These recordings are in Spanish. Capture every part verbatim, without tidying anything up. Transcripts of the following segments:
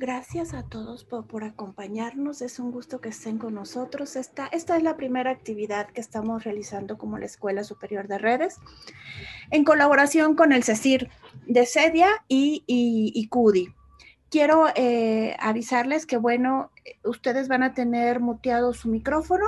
Gracias a todos por, por acompañarnos. Es un gusto que estén con nosotros. Esta, esta es la primera actividad que estamos realizando como la Escuela Superior de Redes, en colaboración con el CECIR de CEDIA y, y, y CUDI. Quiero eh, avisarles que, bueno, ustedes van a tener muteado su micrófono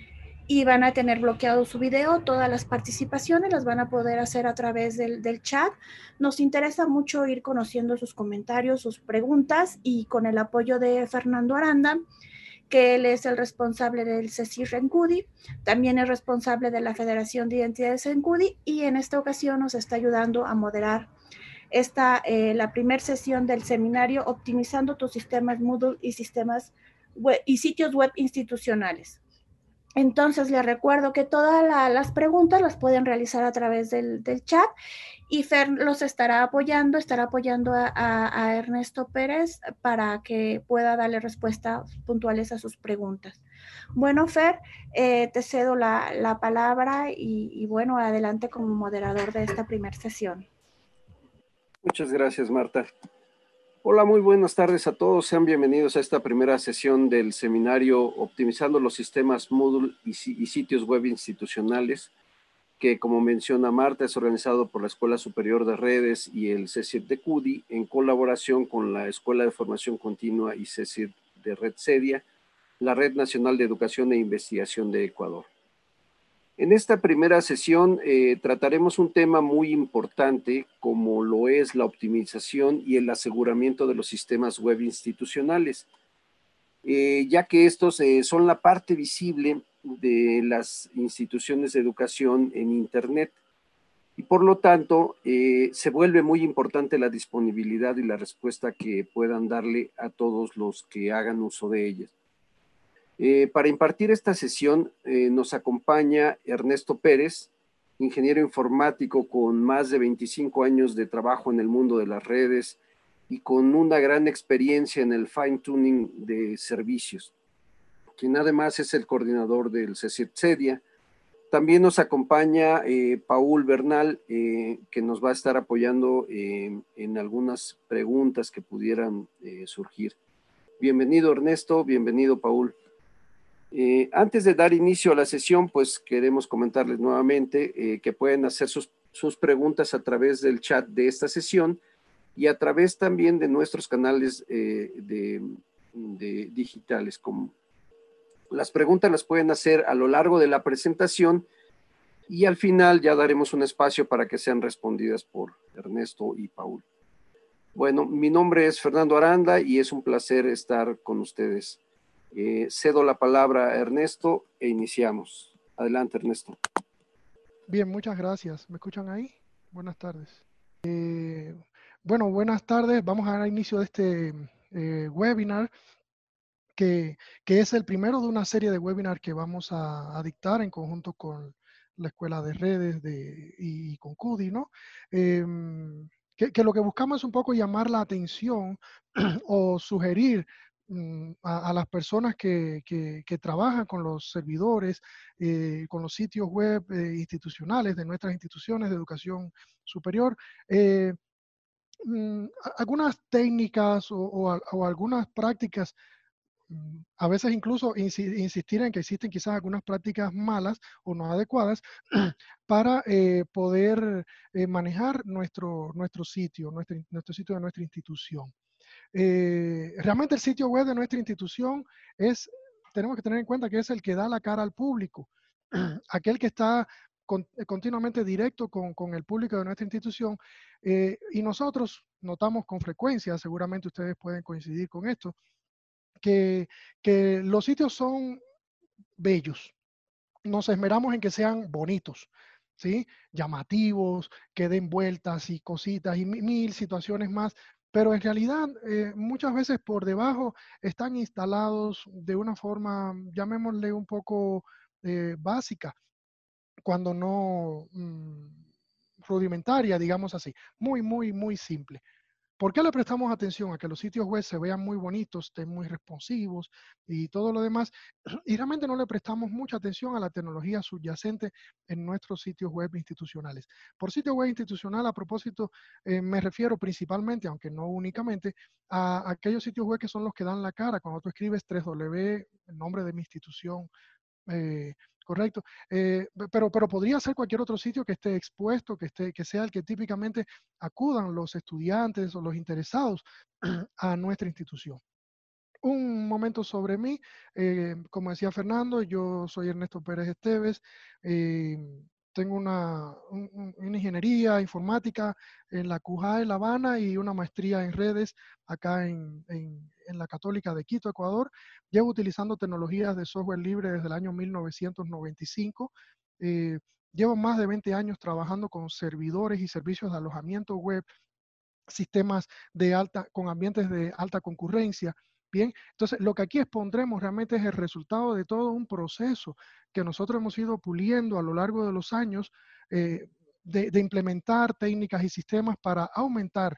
y van a tener bloqueado su video. Todas las participaciones las van a poder hacer a través del, del chat. Nos interesa mucho ir conociendo sus comentarios, sus preguntas, y con el apoyo de Fernando Aranda, que él es el responsable del CECIR en CUDI, también es responsable de la Federación de Identidades en CUDI, y en esta ocasión nos está ayudando a moderar esta, eh, la primera sesión del seminario Optimizando tus sistemas Moodle y sistemas web, y sitios web institucionales. Entonces les recuerdo que todas la, las preguntas las pueden realizar a través del, del chat, y Fer los estará apoyando, estará apoyando a, a, a Ernesto Pérez para que pueda darle respuestas puntuales a sus preguntas. Bueno, Fer, eh, te cedo la, la palabra y, y bueno, adelante como moderador de esta primera sesión. Muchas gracias, Marta. Hola, muy buenas tardes a todos. Sean bienvenidos a esta primera sesión del seminario Optimizando los sistemas Moodle y, y sitios web institucionales, que, como menciona Marta, es organizado por la Escuela Superior de Redes y el CECIR de CUDI en colaboración con la Escuela de Formación Continua y CECIR de Red CEDIA, la Red Nacional de Educación e Investigación de Ecuador. En esta primera sesión eh, trataremos un tema muy importante, como lo es la optimización y el aseguramiento de los sistemas web institucionales, eh, ya que estos eh, son la parte visible de las instituciones de educación en Internet, y por lo tanto eh, se vuelve muy importante la disponibilidad y la respuesta que puedan darle a todos los que hagan uso de ellas. Eh, para impartir esta sesión eh, nos acompaña Ernesto Pérez, ingeniero informático con más de veinticinco años de trabajo en el mundo de las redes y con una gran experiencia en el fine tuning de servicios, quien además es el coordinador del CECIR CEDIA. También nos acompaña eh, Paul Bernal, eh, que nos va a estar apoyando eh, en algunas preguntas que pudieran eh, surgir. Bienvenido, Ernesto, bienvenido, Paul. Eh, antes de dar inicio a la sesión, pues queremos comentarles nuevamente eh, que pueden hacer sus, sus preguntas a través del chat de esta sesión y a través también de nuestros canales eh, de, de digitales. Como las preguntas las pueden hacer a lo largo de la presentación y al final ya daremos un espacio para que sean respondidas por Ernesto y Paul. Bueno, mi nombre es Fernando Aranda y es un placer estar con ustedes. Eh, cedo la palabra a Ernesto e iniciamos. Adelante, Ernesto. Bien, muchas gracias. ¿Me escuchan ahí? Buenas tardes. Eh, bueno, buenas tardes. Vamos a dar inicio de este eh, webinar, que, que es el primero de una serie de webinars que vamos a, a dictar en conjunto con la Escuela de Redes de, y, y con CUDI, ¿no? Eh, que, que lo que buscamos es un poco llamar la atención o sugerir A, a las personas que, que, que trabajan con los servidores, eh, con los sitios web eh, institucionales de nuestras instituciones de educación superior, eh, mm, algunas técnicas o, o, o algunas prácticas, mm, a veces incluso insi- insistir en que existen quizás algunas prácticas malas o no adecuadas para eh, poder eh, manejar nuestro, nuestro sitio, nuestro, nuestro sitio de nuestra institución. Eh, realmente el sitio web de nuestra institución es, tenemos que tener en cuenta que es el que da la cara al público, aquel que está con, continuamente directo con, con, el público de nuestra institución, eh, y nosotros notamos con frecuencia, seguramente ustedes pueden coincidir con esto, que, que los sitios son bellos. Nos esmeramos en que sean bonitos, ¿sí? Llamativos, que den vueltas y cositas y mil situaciones más, pero en realidad eh, muchas veces por debajo están instalados de una forma, llamémosle un poco eh, básica, cuando no mmm, rudimentaria, digamos así, muy, muy, muy simple. ¿Por qué le prestamos atención a que los sitios web se vean muy bonitos, estén muy responsivos y todo lo demás? Y realmente no le prestamos mucha atención a la tecnología subyacente en nuestros sitios web institucionales. Por sitio web institucional, a propósito, eh, me refiero principalmente, aunque no únicamente, a aquellos sitios web que son los que dan la cara. Cuando tú escribes tres W, el nombre de mi institución, eh, correcto, eh, pero, pero podría ser cualquier otro sitio que esté expuesto, que, esté, que sea el que típicamente acudan los estudiantes o los interesados a nuestra institución. Un momento sobre mí, eh, como decía Fernando, yo soy Ernesto Pérez Esteves, eh, tengo una, un, una ingeniería informática en la C U J A de La Habana y una maestría en redes acá en, en, en la Católica de Quito, Ecuador. Llevo utilizando tecnologías de software libre desde el año mil novecientos noventa y cinco. Eh, llevo más de veinte años trabajando con servidores y servicios de alojamiento web, sistemas de alta, con ambientes de alta concurrencia. Bien, entonces lo que aquí expondremos realmente es el resultado de todo un proceso que nosotros hemos ido puliendo a lo largo de los años, eh, de, de implementar técnicas y sistemas para aumentar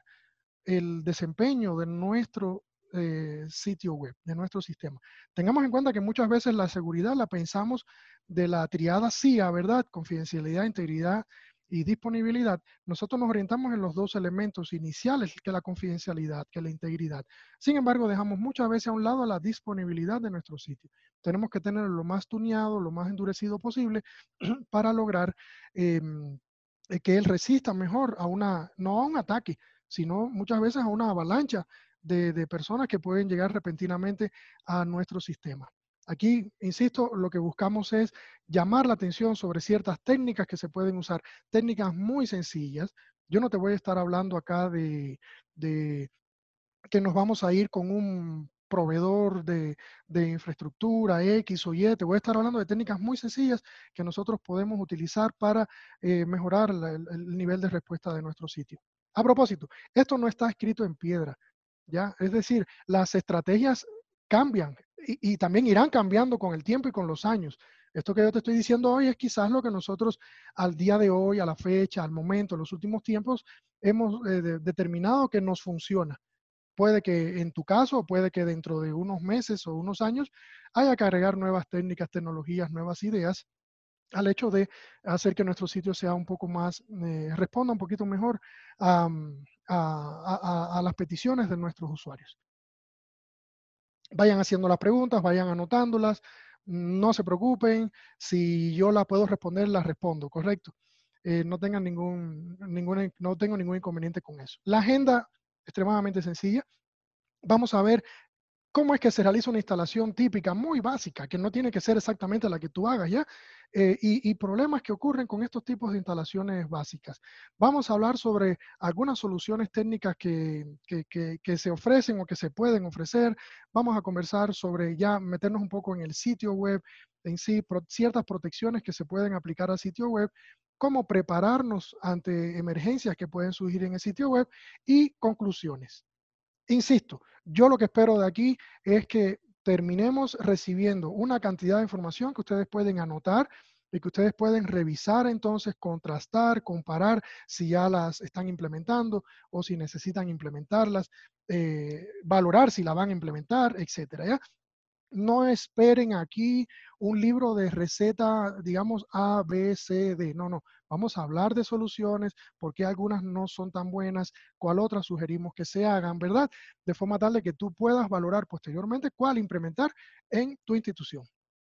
el desempeño de nuestro eh, sitio web, de nuestro sistema. Tengamos en cuenta que muchas veces la seguridad la pensamos de la triada C I A, ¿verdad? Confidencialidad, integridad y disponibilidad. Nosotros nos orientamos en los dos elementos iniciales, que la confidencialidad, que la integridad. Sin embargo, dejamos muchas veces a un lado la disponibilidad de nuestro sitio. Tenemos que tenerlo lo más tuneado, lo más endurecido posible para lograr eh, que él resista mejor a una, no a un ataque, sino muchas veces a una avalancha de, de personas que pueden llegar repentinamente a nuestro sistema. Aquí, insisto, lo que buscamos es llamar la atención sobre ciertas técnicas que se pueden usar, técnicas muy sencillas. Yo no te voy a estar hablando acá de, de que nos vamos a ir con un proveedor de, de infraestructura X o Y. Te voy a estar hablando de técnicas muy sencillas que nosotros podemos utilizar para eh, mejorar la, el, el nivel de respuesta de nuestro sitio. A propósito, esto no está escrito en piedra, ¿ya? Es decir, las estrategias cambian y, y también irán cambiando con el tiempo y con los años. Esto que yo te estoy diciendo hoy es quizás lo que nosotros al día de hoy, a la fecha, al momento, en los últimos tiempos, hemos eh, de, determinado que nos funciona. Puede que en tu caso, puede que dentro de unos meses o unos años haya que agregar nuevas técnicas, tecnologías, nuevas ideas al hecho de hacer que nuestro sitio sea un poco más, eh, responda un poquito mejor a, a, a, a las peticiones de nuestros usuarios. Vayan haciendo las preguntas, vayan anotándolas, no se preocupen, si yo la puedo responder, las respondo, ¿correcto? Eh, no tengan ningún, ningún, no tengo ningún inconveniente con eso. La agenda, extremadamente sencilla. Vamos a ver cómo es que se realiza una instalación típica, muy básica, que no tiene que ser exactamente la que tú hagas, ¿ya? Eh, y, y problemas que ocurren con estos tipos de instalaciones básicas. Vamos a hablar sobre algunas soluciones técnicas que, que, que, que se ofrecen o que se pueden ofrecer. Vamos a conversar sobre ya meternos un poco en el sitio web en sí, pro, ciertas protecciones que se pueden aplicar al sitio web, cómo prepararnos ante emergencias que pueden surgir en el sitio web y conclusiones. Insisto, yo lo que espero de aquí es que terminemos recibiendo una cantidad de información que ustedes pueden anotar y que ustedes pueden revisar entonces, contrastar, comparar si ya las están implementando o si necesitan implementarlas, eh, valorar si la van a implementar, etcétera, ¿ya? No esperen aquí un libro de receta, digamos, A, B, C, D. No, no. Vamos a hablar de soluciones, por qué algunas no son tan buenas, cuál otras sugerimos que se hagan, ¿verdad? De forma tal de que tú puedas valorar posteriormente cuál implementar en tu institución.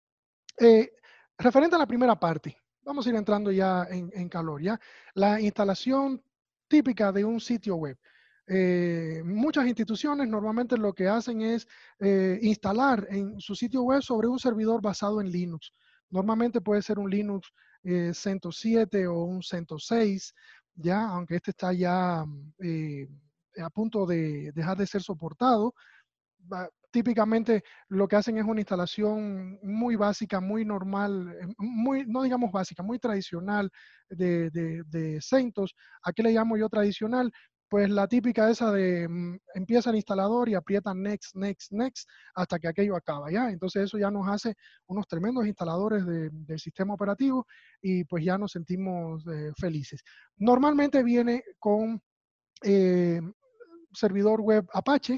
Eh, referente a la primera parte, vamos a ir entrando ya en, en calor, ¿ya? La instalación típica de un sitio web. Eh, muchas instituciones normalmente lo que hacen es eh, instalar en su sitio web sobre un servidor basado en Linux. Normalmente puede ser un Linux eh, CentOS siete o un CentOS seis, ya, aunque este está ya eh, a punto de dejar de ser soportado. Típicamente lo que hacen es una instalación muy básica, muy normal, muy, no digamos básica, muy tradicional de, de, de CentOS. ¿A qué le llamo yo tradicional? Pues la típica esa de mm, empieza el instalador y aprietan next, next, next hasta que aquello acaba, ¿ya? Entonces eso ya nos hace unos tremendos instaladores de, del sistema operativo y pues ya nos sentimos eh, felices. Normalmente viene con... Eh, servidor web Apache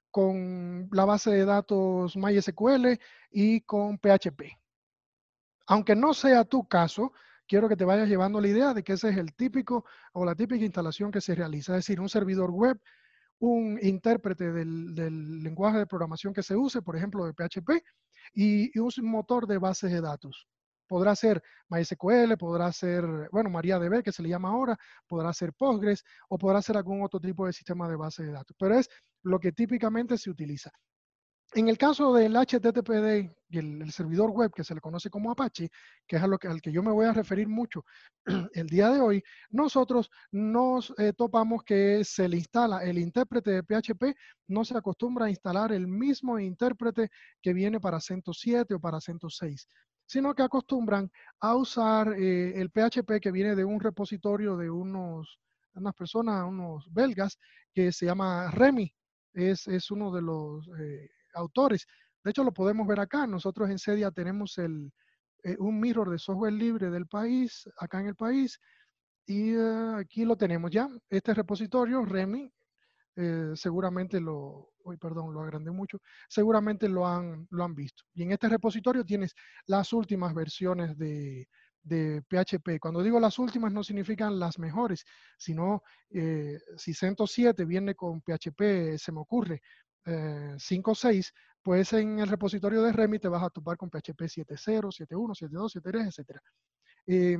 con la base de datos MySQL y con P H P. Aunque no sea tu caso, quiero que te vayas llevando la idea de que ese es el típico o la típica instalación que se realiza. Es decir, un servidor web, un intérprete del, del lenguaje de programación que se use, por ejemplo, de P H P, y, y un motor de bases de datos. Podrá ser MySQL, podrá ser, bueno, MariaDB, que se le llama ahora, podrá ser Postgres, o podrá ser algún otro tipo de sistema de base de datos. Pero es lo que típicamente se utiliza. En el caso del H T T P D y el, el servidor web que se le conoce como Apache, que es a lo que, al que yo me voy a referir mucho el día de hoy, nosotros nos eh, topamos que se le instala el intérprete de P H P, no se acostumbra a instalar el mismo intérprete que viene para CentOS siete o para CentOS seis, sino que acostumbran a usar eh, el P H P que viene de un repositorio de unos, unas personas, unos belgas, que se llama Remi. Es, es uno de los... Eh, autores. De hecho, lo podemos ver acá. Nosotros en Cedia tenemos el, eh, un mirror de software libre del país, acá en el país, y uh, aquí lo tenemos ya. Este repositorio, Remi, eh, seguramente lo, uy, perdón, lo agrandé mucho, seguramente lo han, lo han visto. Y en este repositorio tienes las últimas versiones de, de P H P. Cuando digo las últimas no significan las mejores, sino eh, si CentOS siete viene con P H P, se me ocurre, eh, cinco punto seis, pues en el repositorio de Remi te vas a topar con P H P siete punto cero, siete punto uno, siete punto dos, siete punto tres, etcétera. Eh,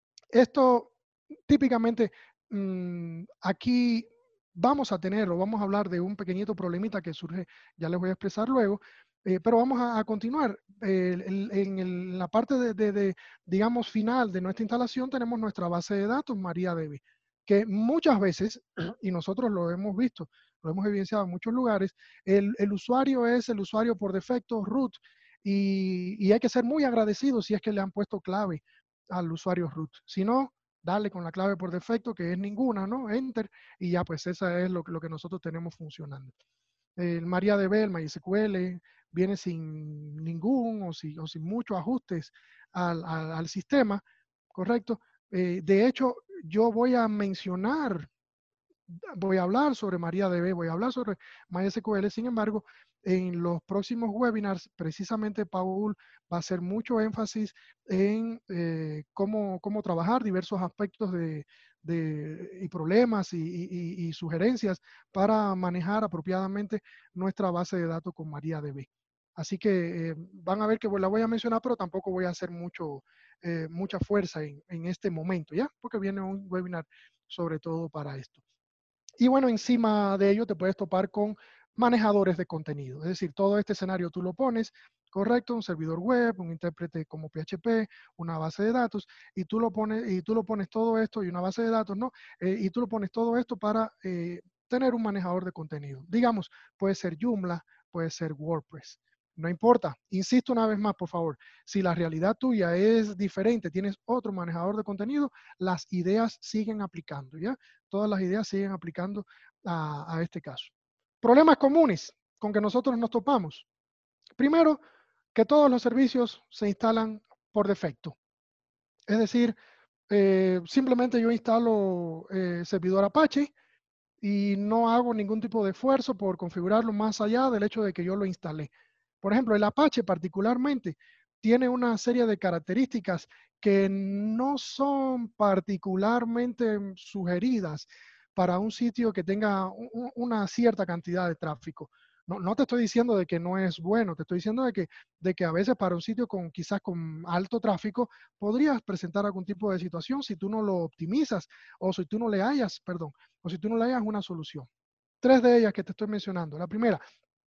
esto típicamente mmm, aquí vamos a tener o vamos a hablar de un pequeñito problemita que surge, ya les voy a expresar luego, eh, pero vamos a, a continuar. Eh, el, en el, la parte de, de, de, digamos, final de nuestra instalación tenemos nuestra base de datos MariaDB, que muchas veces, y nosotros lo hemos visto, lo hemos evidenciado en muchos lugares, el, el usuario es el usuario por defecto root, y, y hay que ser muy agradecido si es que le han puesto clave al usuario root. Si no, dale con la clave por defecto, que es ninguna, ¿no? Enter, y ya pues esa es lo, lo que nosotros tenemos funcionando. El MariaDB, el MySQL, viene sin ningún o, si, o sin muchos ajustes al, al, al sistema, ¿correcto? Eh, de hecho, yo voy a mencionar, voy a hablar sobre MariaDB, voy a hablar sobre MySQL, sin embargo, en los próximos webinars, precisamente Paul va a hacer mucho énfasis en eh, cómo, cómo trabajar diversos aspectos de, de, y problemas y, y, y sugerencias para manejar apropiadamente nuestra base de datos con MariaDB. Así que eh, van a ver que la voy a mencionar, pero tampoco voy a hacer mucho, eh, mucha fuerza en, en este momento, ¿ya? Porque viene un webinar sobre todo para esto. Y bueno, encima de ello te puedes topar con manejadores de contenido. Es decir, todo este escenario tú lo pones, correcto, un servidor web, un intérprete como P H P, una base de datos, y tú lo pones, y tú lo pones todo esto y una base de datos, ¿no? Eh, y tú lo pones todo esto para eh, tener un manejador de contenido. Digamos, puede ser Joomla, puede ser WordPress. No importa, insisto una vez más, por favor, si la realidad tuya es diferente, tienes otro manejador de contenido, las ideas siguen aplicando, ¿ya? Todas las ideas siguen aplicando a, a este caso. Problemas comunes con que nosotros nos topamos. Primero, que todos los servicios se instalan por defecto. Es decir, eh, simplemente yo instalo eh, servidor Apache y no hago ningún tipo de esfuerzo por configurarlo más allá del hecho de que yo lo instalé. Por ejemplo, el Apache particularmente tiene una serie de características que no son particularmente sugeridas para un sitio que tenga un, una cierta cantidad de tráfico. No, no te estoy diciendo de que no es bueno, te estoy diciendo de que, de que a veces para un sitio con quizás con alto tráfico podrías presentar algún tipo de situación si tú no lo optimizas o si tú no le hayas, perdón, o si tú no le hayas una solución. Tres de ellas que te estoy mencionando. La primera,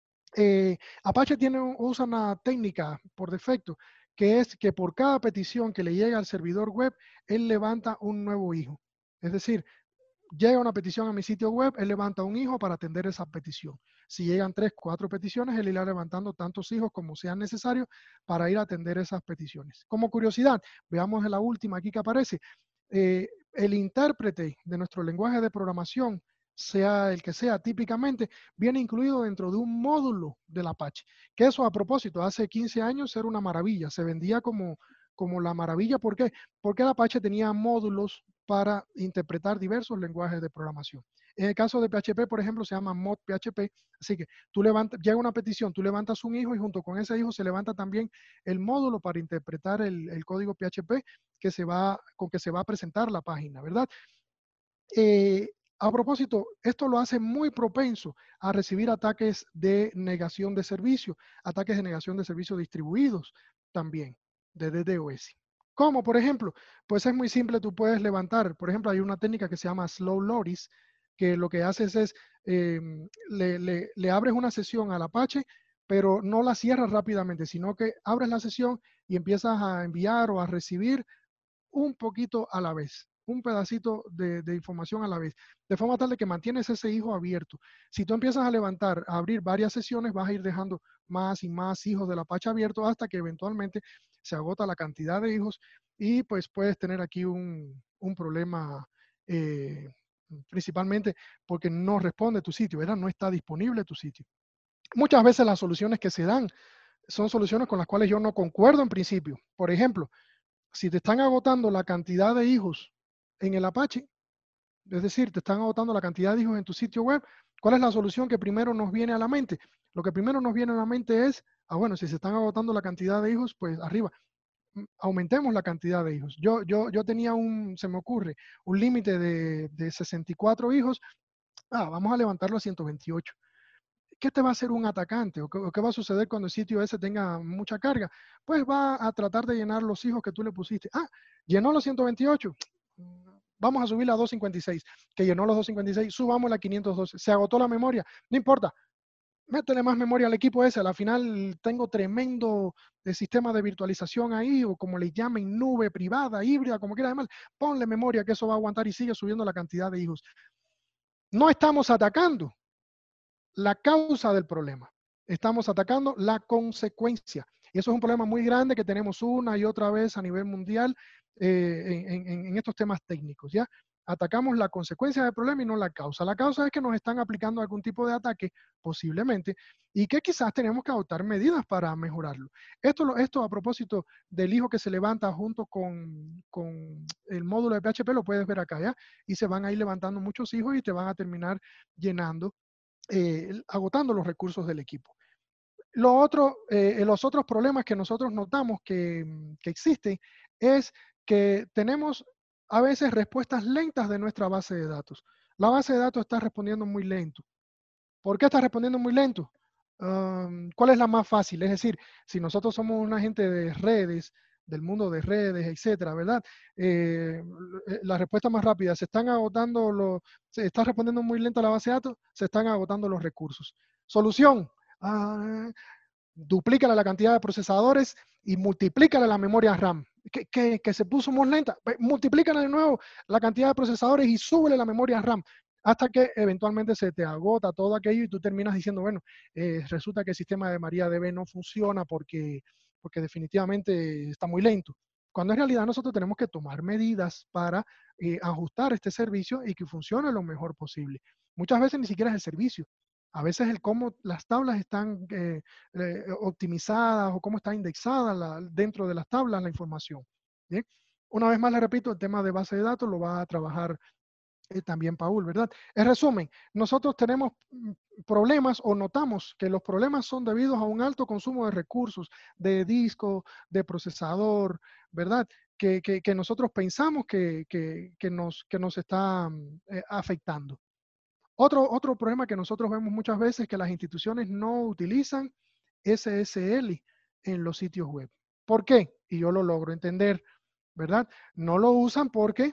eh, Apache tiene, usa una técnica por defecto, que es que por cada petición que le llega al servidor web, él levanta un nuevo hijo. Es decir, llega una petición a mi sitio web, él levanta un hijo para atender esa petición. Si llegan tres, cuatro peticiones, él irá levantando tantos hijos como sean necesarios para ir a atender esas peticiones. Como curiosidad, veamos la última aquí que aparece. Eh, el intérprete de nuestro lenguaje de programación, sea el que sea, típicamente viene incluido dentro de un módulo del Apache. Que eso, a propósito, hace quince años era una maravilla. Se vendía como, como la maravilla. ¿Por qué? Porque el Apache tenía módulos para interpretar diversos lenguajes de programación. En el caso de P H P, por ejemplo, se llama mod P H P, así que tú levantas, llega una petición, tú levantas un hijo y junto con ese hijo se levanta también el módulo para interpretar el, el código P H P que se va, con que se va a presentar la página, ¿verdad? Eh, a propósito, esto lo hace muy propenso a recibir ataques de negación de servicio, ataques de negación de servicio distribuidos también, de DDoS. ¿Cómo? Por ejemplo, pues es muy simple, tú puedes levantar, por ejemplo, hay una técnica que se llama Slow Loris, que lo que haces es, eh, le, le, le abres una sesión al Apache, pero no la cierras rápidamente, sino que abres la sesión y empiezas a enviar o a recibir un poquito a la vez, un pedacito de, de información a la vez, de forma tal de que mantienes ese hijo abierto. Si tú empiezas a levantar, a abrir varias sesiones, vas a ir dejando más y más hijos del Apache abierto hasta que eventualmente se agota la cantidad de hijos y pues puedes tener aquí un, un problema eh, principalmente porque no responde tu sitio, ¿verdad? No está disponible tu sitio. Muchas veces las soluciones que se dan son soluciones con las cuales yo no concuerdo en principio. Por ejemplo, si te están agotando la cantidad de hijos en el Apache, es decir, te están agotando la cantidad de hijos en tu sitio web, ¿cuál es la solución que primero nos viene a la mente? Lo que primero nos viene a la mente es, ah, bueno, si se están agotando la cantidad de hijos, pues arriba, aumentemos la cantidad de hijos. Yo, yo, yo tenía un, se me ocurre, un límite de, de sesenta y cuatro hijos, ah, vamos a levantarlo a ciento veintiocho. ¿Qué te va a hacer un atacante? ¿O qué, o qué va a suceder cuando el sitio ese tenga mucha carga? Pues va a tratar de llenar los hijos que tú le pusiste. Ah, llenó los ciento veintiocho. Vamos a subir a doscientos cincuenta y seis. Que llenó los doscientos cincuenta y seis, subamos la quinientos doce. Se agotó la memoria. No importa. Métele más memoria al equipo ese. Al final tengo tremendo de sistema de virtualización ahí, o como le llamen, nube privada, híbrida, como quiera llamar. Ponle memoria que eso va a aguantar y sigue subiendo la cantidad de hijos. No estamos atacando la causa del problema. Estamos atacando la consecuencia. Y eso es un problema muy grande que tenemos una y otra vez a nivel mundial eh, en, en, en estos temas técnicos, ¿ya? Atacamos la consecuencia del problema y no la causa. La causa es que nos están aplicando algún tipo de ataque, posiblemente, y que quizás tenemos que adoptar medidas para mejorarlo. Esto, esto a propósito del hijo que se levanta junto con, con el módulo de P H P, lo puedes ver acá, ¿ya? Y se van a ir levantando muchos hijos y te van a terminar llenando Eh, agotando los recursos del equipo. Lo otro, eh, los otros problemas que nosotros notamos que, que existen es que tenemos a veces respuestas lentas de nuestra base de datos. La base de datos está respondiendo muy lento. ¿Por qué está respondiendo muy lento? Um, ¿Cuál es la más fácil? Es decir, si nosotros somos una gente de redes, del mundo de redes, etcétera, ¿verdad? Eh, la respuesta más rápida, se están agotando los, se está respondiendo muy lento la base de datos, se están agotando los recursos. Solución, uh, duplícale la cantidad de procesadores y multiplícale la memoria RAM. Que, que, que se puso muy lenta, multiplícale de nuevo la cantidad de procesadores y súbele la memoria RAM hasta que eventualmente se te agota todo aquello y tú terminas diciendo, bueno, eh, resulta que el sistema de MariaDB no funciona porque, porque definitivamente está muy lento. Cuando en realidad nosotros tenemos que tomar medidas para eh, ajustar este servicio y que funcione lo mejor posible. Muchas veces ni siquiera es el servicio. A veces el cómo las tablas están eh, eh, optimizadas o cómo está indexada la, dentro de las tablas la información. ¿Bien? Una vez más le repito, el tema de base de datos lo va a trabajar eh, también Paul, ¿verdad? En resumen, nosotros tenemos problemas o notamos que los problemas son debidos a un alto consumo de recursos, de disco, de procesador, ¿verdad? Que, que, que nosotros pensamos que, que, que, nos, que nos está eh, afectando. Otro, otro problema que nosotros vemos muchas veces es que las instituciones no utilizan S S L en los sitios web. ¿Por qué? Y yo lo logro entender, ¿verdad? No lo usan porque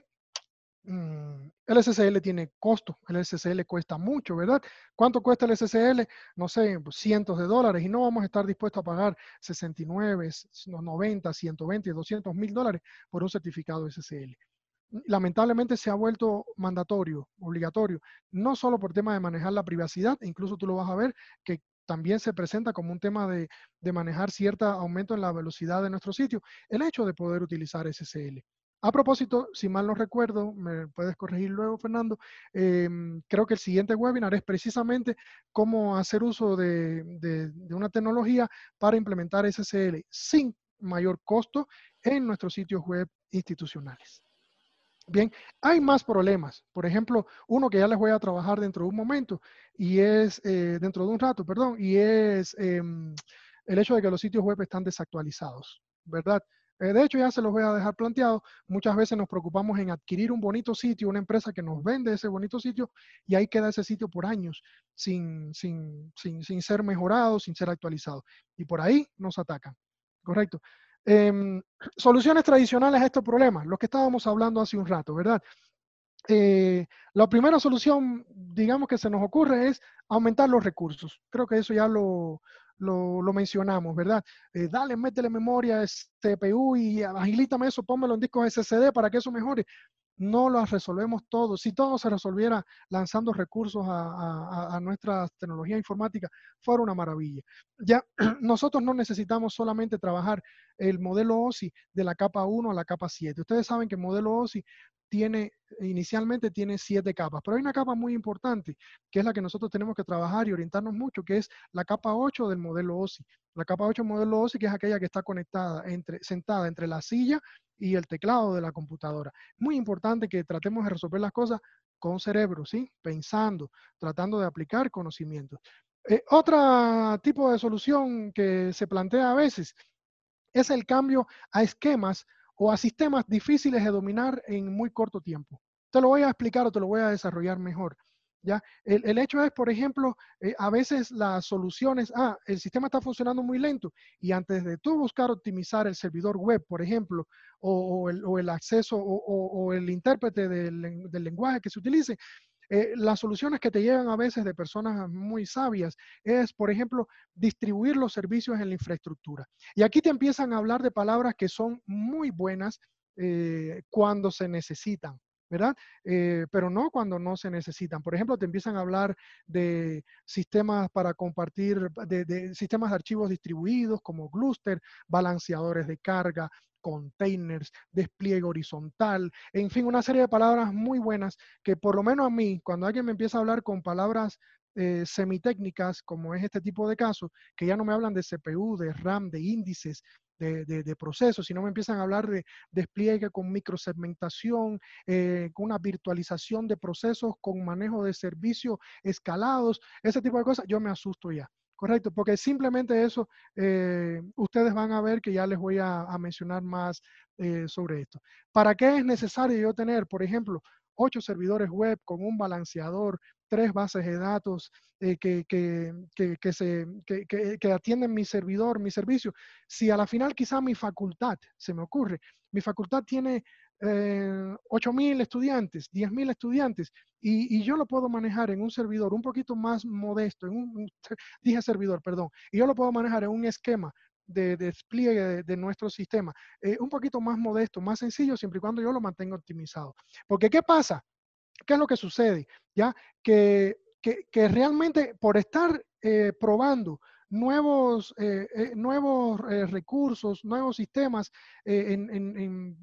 mmm, el S S L tiene costo, el S S L cuesta mucho, ¿verdad? ¿Cuánto cuesta el S S L? No sé, cientos de dólares y no vamos a estar dispuestos a pagar sesenta y nueve, noventa, ciento veinte, doscientos mil dólares por un certificado S S L. Lamentablemente se ha vuelto mandatorio, obligatorio, no solo por tema de manejar la privacidad, incluso tú lo vas a ver que también se presenta como un tema de, de manejar cierto aumento en la velocidad de nuestro sitio, el hecho de poder utilizar S S L. A propósito, si mal no recuerdo, me puedes corregir luego, Fernando, eh, creo que el siguiente webinar es precisamente cómo hacer uso de, de, de una tecnología para implementar S S L sin mayor costo en nuestros sitios web institucionales. Bien, hay más problemas. Por ejemplo, uno que ya les voy a trabajar dentro de un momento y es, eh, dentro de un rato, perdón, y es eh, el hecho de que los sitios web están desactualizados, ¿verdad? Eh, de hecho, ya se los voy a dejar planteado. Muchas veces nos preocupamos en adquirir un bonito sitio, una empresa que nos vende ese bonito sitio y ahí queda ese sitio por años sin, sin, sin, sin ser mejorado, sin ser actualizado. Y por ahí nos atacan, ¿correcto? Eh, soluciones tradicionales a estos problemas, los que estábamos hablando hace un rato, ¿verdad? Eh, la primera solución, digamos, que se nos ocurre es aumentar los recursos. Creo que eso ya lo, lo, lo mencionamos, ¿verdad? Eh, dale, métele memoria, C P U y agilítame eso, pónmelo en discos S S D para que eso mejore. No lo resolvemos todo. Si todo se resolviera lanzando recursos a, a, a nuestra tecnología informática, fuera una maravilla. Ya nosotros no necesitamos solamente trabajar el modelo O S I de la capa uno a la capa siete. Ustedes saben que el modelo O S I tiene, inicialmente tiene siete capas, pero hay una capa muy importante, que es la que nosotros tenemos que trabajar y orientarnos mucho, que es la capa ocho del modelo O S I. La capa ocho del modelo O S I, que es aquella que está conectada, entre, sentada entre la silla y el teclado de la computadora. Muy importante que tratemos de resolver las cosas con cerebro, ¿sí? Pensando, tratando de aplicar conocimientos. Eh, otro tipo de solución que se plantea a veces es el cambio a esquemas o a sistemas difíciles de dominar en muy corto tiempo. Te lo voy a explicar o te lo voy a desarrollar mejor. ¿Ya? El, el hecho es, por ejemplo, eh, a veces las soluciones, ah, el sistema está funcionando muy lento y antes de tú buscar optimizar el servidor web, por ejemplo, o, o, el, o el, acceso o, o, o el intérprete del, del lenguaje que se utilice, eh, las soluciones que te llegan a veces de personas muy sabias es, por ejemplo, distribuir los servicios en la infraestructura. Y aquí te empiezan a hablar de palabras que son muy buenas eh, cuando se necesitan, ¿verdad? Eh, pero no cuando no se necesitan. Por ejemplo, te empiezan a hablar de sistemas para compartir, de, de sistemas de archivos distribuidos como Gluster, balanceadores de carga, containers, despliegue horizontal, en fin, una serie de palabras muy buenas que por lo menos a mí, cuando alguien me empieza a hablar con palabras eh, semitécnicas, como es este tipo de casos, que ya no me hablan de C P U, de RAM, de índices, de, de, de procesos, sino me empiezan a hablar de despliegue con microsegmentación, eh, con una virtualización de procesos, con manejo de servicios escalados, ese tipo de cosas, yo me asusto ya. Correcto, porque simplemente eso, eh, ustedes van a ver que ya les voy a, a mencionar más eh, sobre esto. ¿Para qué es necesario yo tener, por ejemplo, ocho servidores web con un balanceador, tres bases de datos eh, que, que, que, que, se, que, que, que atienden mi servidor, mi servicio? Si a la final quizá mi facultad, se me ocurre, mi facultad tiene eh, ocho mil estudiantes, diez mil estudiantes, y, y yo lo puedo manejar en un servidor un poquito más modesto, en un, dije servidor, perdón, y yo lo puedo manejar en un esquema de, de despliegue de, de, nuestro sistema, eh, un poquito más modesto, más sencillo, siempre y cuando yo lo mantenga optimizado. Porque ¿qué pasa? ¿Qué es lo que sucede? ¿Ya? Que, que, que realmente por estar eh, probando nuevos, eh, eh, nuevos eh, recursos, nuevos sistemas eh, en, en, en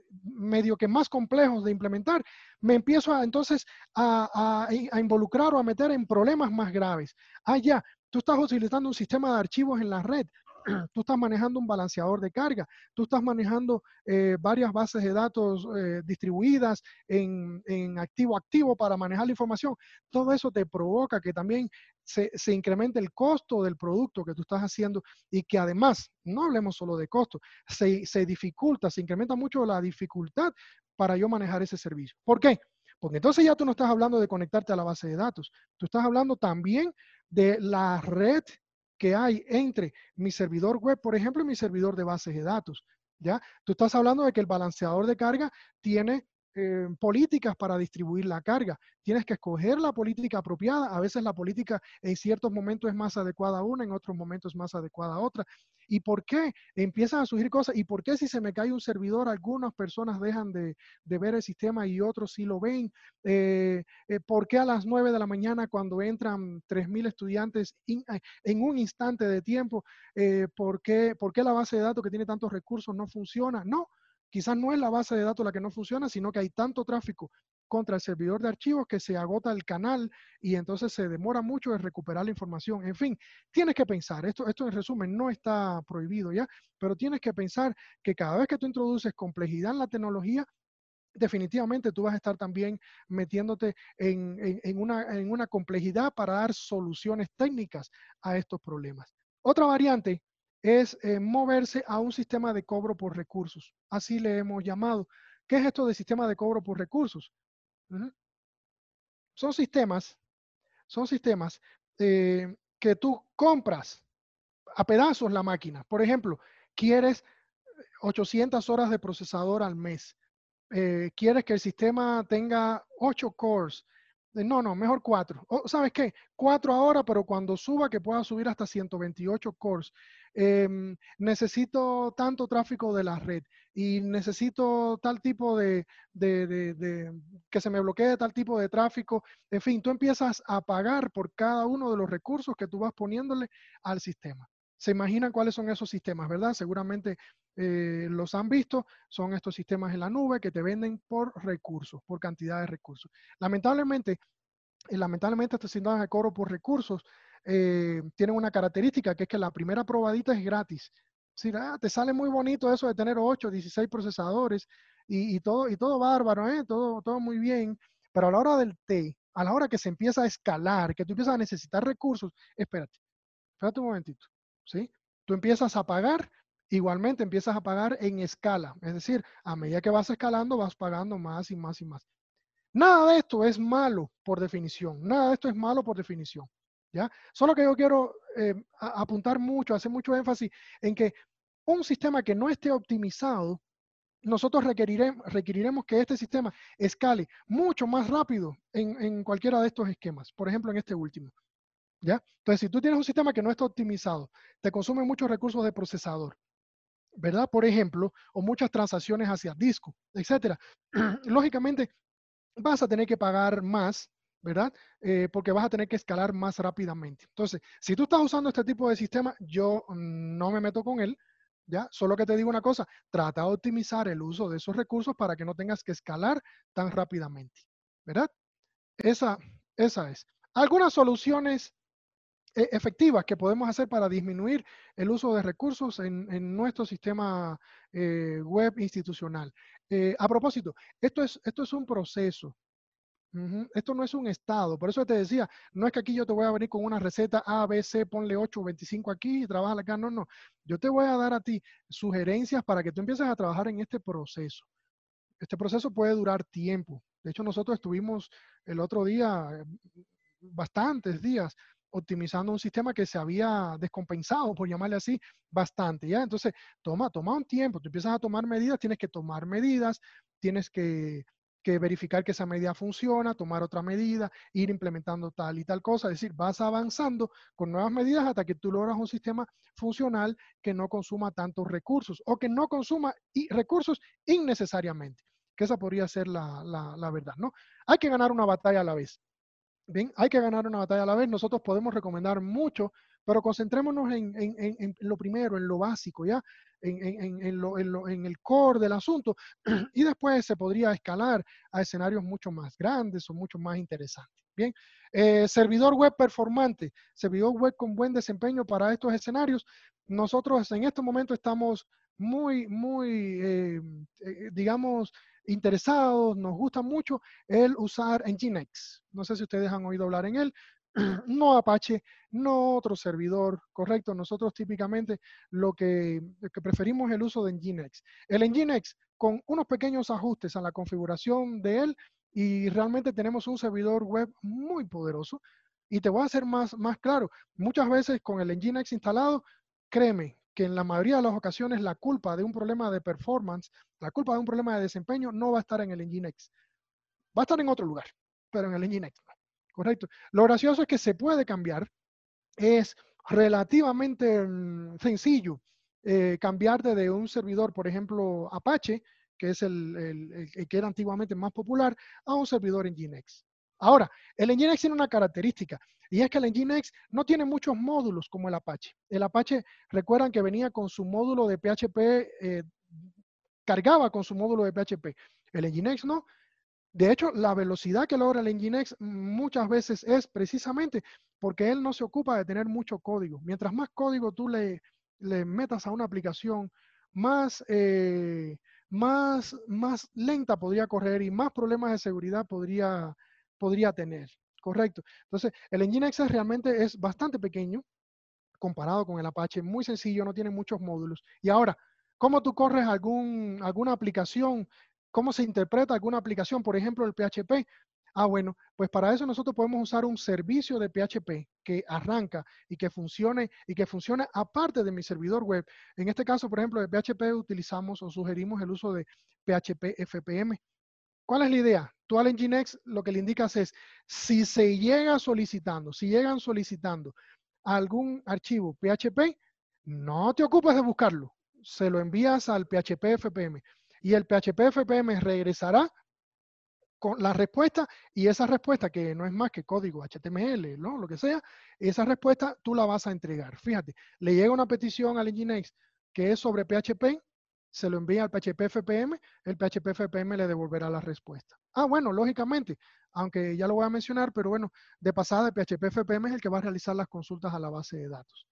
medio que más complejos de implementar, me empiezo a, entonces a, a, a involucrar o a meter en problemas más graves. Ah, ya, tú estás utilizando un sistema de archivos en la red, tú estás manejando un balanceador de carga, tú estás manejando eh, varias bases de datos eh, distribuidas en, en activo activo para manejar la información. Todo eso te provoca que también se, se incremente el costo del producto que tú estás haciendo y que además, no hablemos solo de costo, se, se dificulta, se incrementa mucho la dificultad para yo manejar ese servicio. ¿Por qué? Porque entonces ya tú no estás hablando de conectarte a la base de datos, tú estás hablando también de la red que hay entre mi servidor web, por ejemplo, y mi servidor de bases de datos. ¿Ya? Tú estás hablando de que el balanceador de carga tiene eh, políticas para distribuir la carga. Tienes que escoger la política apropiada. A veces la política en ciertos momentos es más adecuada a una, en otros momentos es más adecuada a otra. ¿Y por qué empiezan a surgir cosas? ¿Y por qué si se me cae un servidor, algunas personas dejan de, de ver el sistema y otros sí lo ven? Eh, eh, ¿Por qué a las nueve de la mañana cuando entran tres mil estudiantes in, en un instante de tiempo, eh, ¿por qué, ¿por qué la base de datos que tiene tantos recursos no funciona? No, quizás no es la base de datos la que no funciona, sino que hay tanto tráfico contra el servidor de archivos que se agota el canal y entonces se demora mucho en recuperar la información. En fin, tienes que pensar, esto, esto en resumen no está prohibido ya, pero tienes que pensar que cada vez que tú introduces complejidad en la tecnología, definitivamente tú vas a estar también metiéndote en, en, en, una, en una complejidad para dar soluciones técnicas a estos problemas. Otra variante es eh, moverse a un sistema de cobro por recursos. Así le hemos llamado. ¿Qué es esto de sistema de cobro por recursos? Uh-huh. Son sistemas, son sistemas eh, que tú compras a pedazos la máquina. Por ejemplo, quieres ochocientas horas de procesador al mes. Eh, quieres que el sistema tenga ocho cores. Eh, no, no, mejor cuatro. O, ¿sabes qué? Cuatro ahora, pero cuando suba que pueda subir hasta ciento veintiocho cores. Eh, necesito tanto tráfico de la red y necesito tal tipo de, de, de, de, que se me bloquee tal tipo de tráfico. En fin, tú empiezas a pagar por cada uno de los recursos que tú vas poniéndole al sistema. Se imaginan cuáles son esos sistemas, ¿verdad? Seguramente eh, los han visto. Son estos sistemas en la nube que te venden por recursos, por cantidad de recursos. Lamentablemente, eh, lamentablemente estos sistemas de cobro por recursos eh, tienen una característica, que es que la primera probadita es gratis. Si ah, te sale muy bonito eso de tener ocho, dieciséis procesadores y, y, todo, y todo bárbaro, ¿eh? todo, todo muy bien, pero a la hora del té, a la hora que se empieza a escalar, que tú empiezas a necesitar recursos, espérate, espérate un momentito, ¿sí? Tú empiezas a pagar, igualmente empiezas a pagar en escala, es decir, a medida que vas escalando vas pagando más y más y más. Nada de esto es malo por definición, nada de esto es malo por definición, ¿ya? Solo que yo quiero eh, apuntar mucho, hacer mucho énfasis en que un sistema que no esté optimizado, nosotros requeriremos, requeriremos que este sistema escale mucho más rápido en, en cualquiera de estos esquemas, por ejemplo en este último. ¿Ya? Entonces, si tú tienes un sistema que no está optimizado, te consume muchos recursos de procesador, ¿verdad? Por ejemplo, o muchas transacciones hacia disco, etcétera. Lógicamente, vas a tener que pagar más, ¿verdad? Eh, porque vas a tener que escalar más rápidamente. Entonces, si tú estás usando este tipo de sistema, yo no me meto con él, ¿ya? Solo que te digo una cosa, trata de optimizar el uso de esos recursos para que no tengas que escalar tan rápidamente, ¿verdad? Esa, esa es. Algunas soluciones efectivas que podemos hacer para disminuir el uso de recursos en, en nuestro sistema eh, web institucional. Eh, a propósito, esto es, esto es un proceso. Uh-huh. Esto no es un estado. Por eso te decía, no es que aquí yo te voy a venir con una receta A, B, C, ponle ocho, veinticinco aquí y trabaja acá. No, no. Yo te voy a dar a ti sugerencias para que tú empieces a trabajar en este proceso. Este proceso puede durar tiempo. De hecho, nosotros estuvimos el otro día, bastantes días, optimizando un sistema que se había descompensado, por llamarle así, bastante, ¿ya? Entonces, toma, toma un tiempo, tú empiezas a tomar medidas, tienes que tomar medidas, tienes que, que verificar que esa medida funciona, tomar otra medida, ir implementando tal y tal cosa, es decir, vas avanzando con nuevas medidas hasta que tú logras un sistema funcional que no consuma tantos recursos o que no consuma y recursos innecesariamente, que esa podría ser la, la, la verdad, ¿no? Hay que ganar una batalla a la vez. Bien, hay que ganar una batalla a la vez. Nosotros podemos recomendar mucho, pero concentrémonos en, en, en, en lo primero, en lo básico, ¿ya? En, en, en, lo, en, lo, en el core del asunto. Y después se podría escalar a escenarios mucho más grandes o mucho más interesantes. Bien, eh, servidor web performante, servidor web con buen desempeño para estos escenarios. Nosotros en este momento estamos muy, muy, eh, eh, digamos, interesados, nos gusta mucho el usar Nginx. No sé si ustedes han oído hablar en él. No Apache, no otro servidor, correcto. Nosotros típicamente lo que, lo que preferimos es el uso de Nginx. El Nginx, con unos pequeños ajustes a la configuración de él, y realmente tenemos un servidor web muy poderoso. Y te voy a hacer más, más claro, muchas veces con el Nginx instalado, créeme que en la mayoría de las ocasiones la culpa de un problema de performance, la culpa de un problema de desempeño no va a estar en el Nginx. Va a estar en otro lugar, pero en el Nginx no. Correcto. Lo gracioso es que se puede cambiar. Es relativamente mm, sencillo eh, cambiarte de un servidor, por ejemplo, Apache, que es el, el, el, el que era antiguamente más popular, a un servidor en Nginx. Ahora, el Nginx tiene una característica, y es que el Nginx no tiene muchos módulos como el Apache. El Apache, recuerdan que venía con su módulo de P H P, eh, cargaba con su módulo de P H P. El Nginx no. De hecho, la velocidad que logra el Nginx muchas veces es precisamente porque él no se ocupa de tener mucho código. Mientras más código tú le, le metas a una aplicación, más, eh, más, más lenta podría correr y más problemas de seguridad podría, podría tener. Correcto. Entonces, el Nginx realmente es bastante pequeño comparado con el Apache, muy sencillo, no tiene muchos módulos. Y ahora, ¿cómo tú corres algún, alguna aplicación? ¿Cómo se interpreta alguna aplicación? Por ejemplo, el P H P. Ah, bueno, pues para eso nosotros podemos usar un servicio de P H P que arranca y que funcione y que funcione aparte de mi servidor web. En este caso, por ejemplo, de P H P utilizamos o sugerimos el uso de P H P F P M. ¿Cuál es la idea? Tú al Nginx lo que le indicas es, si se llega solicitando, si llegan solicitando algún archivo P H P, no te ocupes de buscarlo, se lo envías al P H P F P M y el P H P F P M regresará con la respuesta, y esa respuesta, que no es más que código H T M L, ¿no? Lo que sea, esa respuesta tú la vas a entregar. Fíjate, le llega una petición al Nginx que es sobre P H P, se lo envía al P H P F P M, el P H P F P M le devolverá la respuesta. Ah, bueno, lógicamente, aunque ya lo voy a mencionar, pero bueno, de pasada el P H P F P M es el que va a realizar las consultas a la base de datos.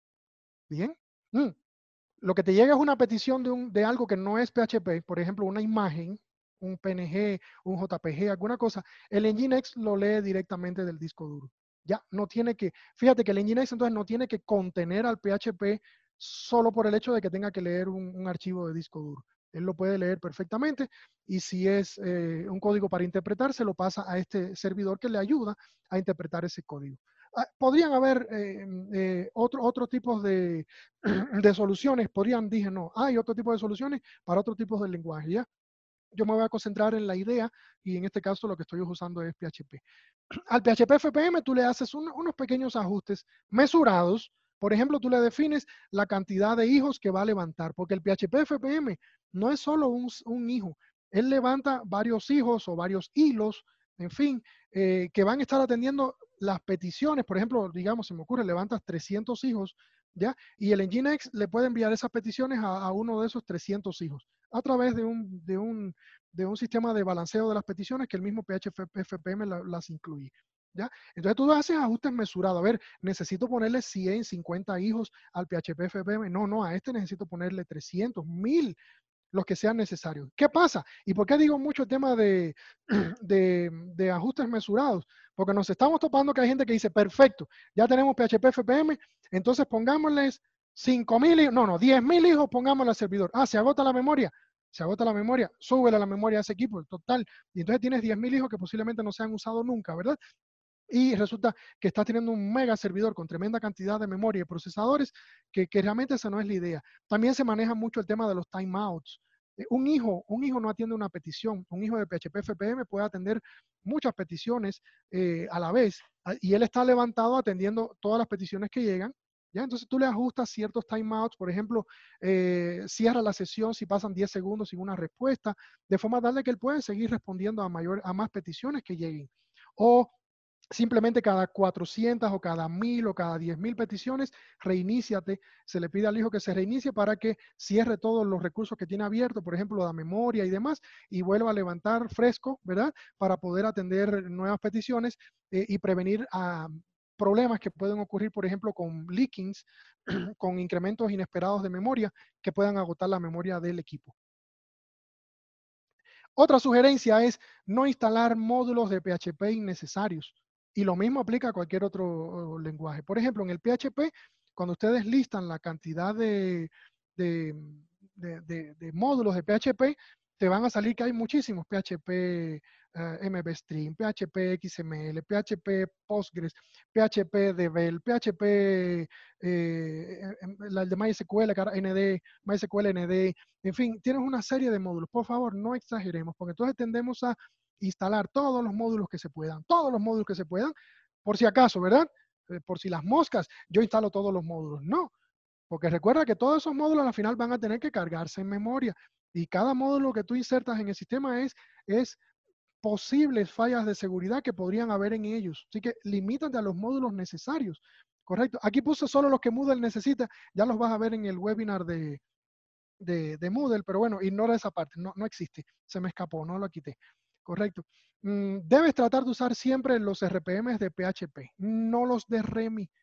Bien. Mm. Lo que te llega es una petición de, un, de algo que no es P H P, por ejemplo, una imagen, un P N G, un J P G, alguna cosa, el Nginx lo lee directamente del disco duro. Ya, no tiene que, fíjate que el Nginx entonces no tiene que contener al P H P solo por el hecho de que tenga que leer un, un archivo de disco duro. Él lo puede leer perfectamente y si es eh, un código para interpretar, se lo pasa a este servidor que le ayuda a interpretar ese código. Ah, podrían haber eh, eh, otro, otros tipos de, de soluciones, podrían, dije, no, hay otro tipo de soluciones para otro tipo de lenguaje, ¿ya? Yo me voy a concentrar en la idea y en este caso lo que estoy usando es P H P. Al P H P F P M tú le haces un, unos pequeños ajustes mesurados. Por ejemplo, tú le defines la cantidad de hijos que va a levantar, porque el P H P F P M no es solo un, un hijo. Él levanta varios hijos o varios hilos, en fin, eh, que van a estar atendiendo las peticiones. Por ejemplo, digamos, se me ocurre, levantas trescientos hijos, ¿ya? Y el Nginx le puede enviar esas peticiones a, a uno de esos trescientos hijos a través de un, de un de un sistema de balanceo de las peticiones que el mismo P H P F P M la, las incluye. ¿Ya? Entonces tú haces ajustes mesurados. A ver, necesito ponerle cien, cincuenta hijos al P H P F P M. No, no, a este necesito ponerle trescientos, mil, los que sean necesarios. ¿Qué pasa? ¿Y por qué digo mucho el tema de, de, de ajustes mesurados? Porque nos estamos topando que hay gente que dice, perfecto, ya tenemos P H P F P M, entonces pongámosles cinco mil, no, no, diez mil hijos, pongámosle al servidor. Ah, se agota la memoria. Se agota la memoria, súbele la memoria a ese equipo, total. Y entonces tienes diez mil hijos que posiblemente no se han usado nunca, ¿verdad? Y resulta que estás teniendo un mega servidor con tremenda cantidad de memoria y procesadores, que, que realmente esa no es la idea. También se maneja mucho el tema de los timeouts. Eh, un hijo, un hijo no atiende una petición. Un hijo de P H P F P M puede atender muchas peticiones eh, a la vez. Y él está levantado atendiendo todas las peticiones que llegan. ¿Ya? Entonces tú le ajustas ciertos timeouts, por ejemplo, eh, cierra la sesión si pasan diez segundos sin una respuesta, de forma tal de que él puede seguir respondiendo a, mayor, a más peticiones que lleguen. O simplemente cada cuatrocientas o cada mil o cada diez mil peticiones, reiníciate. Se le pide al hijo que se reinicie para que cierre todos los recursos que tiene abierto, por ejemplo, la memoria y demás, y vuelva a levantar fresco, ¿verdad? Para poder atender nuevas peticiones eh, y prevenir a problemas que pueden ocurrir, por ejemplo, con leakings, con incrementos inesperados de memoria que puedan agotar la memoria del equipo. Otra sugerencia es no instalar módulos de P H P innecesarios. Y lo mismo aplica a cualquier otro lenguaje. Por ejemplo, en el P H P, cuando ustedes listan la cantidad de, de, de, de, de módulos de P H P, te van a salir que hay muchísimos. P H P uh, M V Stream, P H P X M L, P H P Postgres, P H P Devel, P H P, eh, el de MySQL, N D, MySQL N D, en fin, tienes una serie de módulos. Por favor, no exageremos, porque entonces tendemos a instalar todos los módulos que se puedan, todos los módulos que se puedan, por si acaso, ¿verdad? Eh, por si las moscas, yo instalo todos los módulos. No, porque recuerda que todos esos módulos al final van a tener que cargarse en memoria y cada módulo que tú insertas en el sistema es, es posibles fallas de seguridad que podrían haber en ellos. Así que limítate a los módulos necesarios, ¿correcto? Aquí puse solo los que Moodle necesita, ya los vas a ver en el webinar de, de, de Moodle, pero bueno, ignora esa parte, no, no existe, se me escapó, no lo quité. Correcto. Mm, debes tratar de usar siempre los R P Ms de P H P, no los de REMI,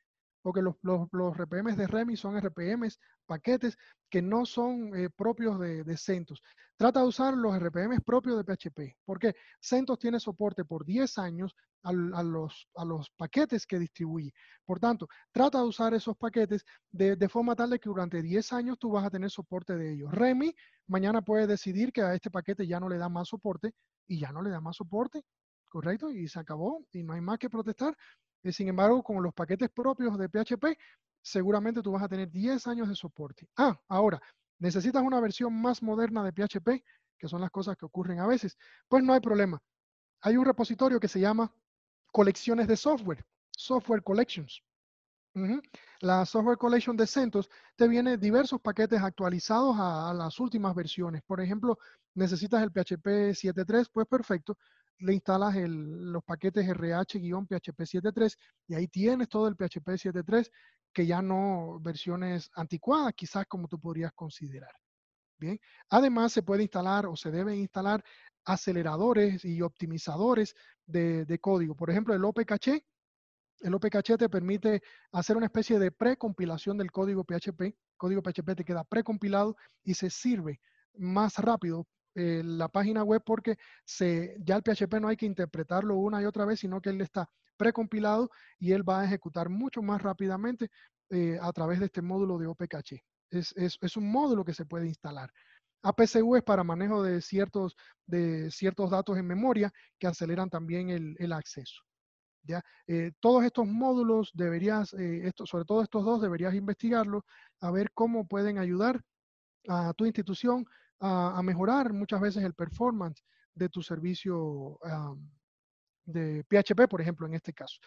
porque los, los, los R P Ms de REMI son R P Ms, paquetes que no son eh, propios de, de CentOS. Trata de usar los R P Ms propios de P H P, porque CentOS tiene soporte por diez años a, a, los, a los paquetes que distribuye. Por tanto, trata de usar esos paquetes de, de forma tal de que durante diez años tú vas a tener soporte de ellos. REMI mañana puede decidir que a este paquete ya no le da más soporte y ya no le da más soporte, ¿correcto? Y se acabó y no hay más que protestar. Eh, sin embargo, con los paquetes propios de P H P, seguramente tú vas a tener diez años de soporte. Ah, ahora, necesitas una versión más moderna de P H P, que son las cosas que ocurren a veces. Pues no hay problema. Hay un repositorio que se llama colecciones de software, Software Collections. Uh-huh. La Software Collection de CentOS te viene diversos paquetes actualizados a, a las últimas versiones. Por ejemplo, necesitas el P H P siete punto tres, pues perfecto. Le instalas el, los paquetes R H-P H P siete punto tres y ahí tienes todo el P H P siete punto tres, que ya no versiones anticuadas, quizás como tú podrías considerar. Bien. Además, se puede instalar o se deben instalar aceleradores y optimizadores de, de código. Por ejemplo, el O P Caché. El O P Caché te permite hacer una especie de precompilación del código P H P. El código P H P te queda precompilado y se sirve más rápido eh, la página web porque se, ya el P H P no hay que interpretarlo una y otra vez, sino que él está precompilado y él va a ejecutar mucho más rápidamente eh, a través de este módulo de O P Caché. Es, es, es un módulo que se puede instalar. A P C U es para manejo de ciertos, de ciertos datos en memoria que aceleran también el, el acceso. ¿Ya? Eh, todos estos módulos deberías, eh, esto, sobre todo estos dos, deberías investigarlos, a ver cómo pueden ayudar a tu institución a, a mejorar muchas veces el performance de tu servicio um, de P H P, por ejemplo, en este caso.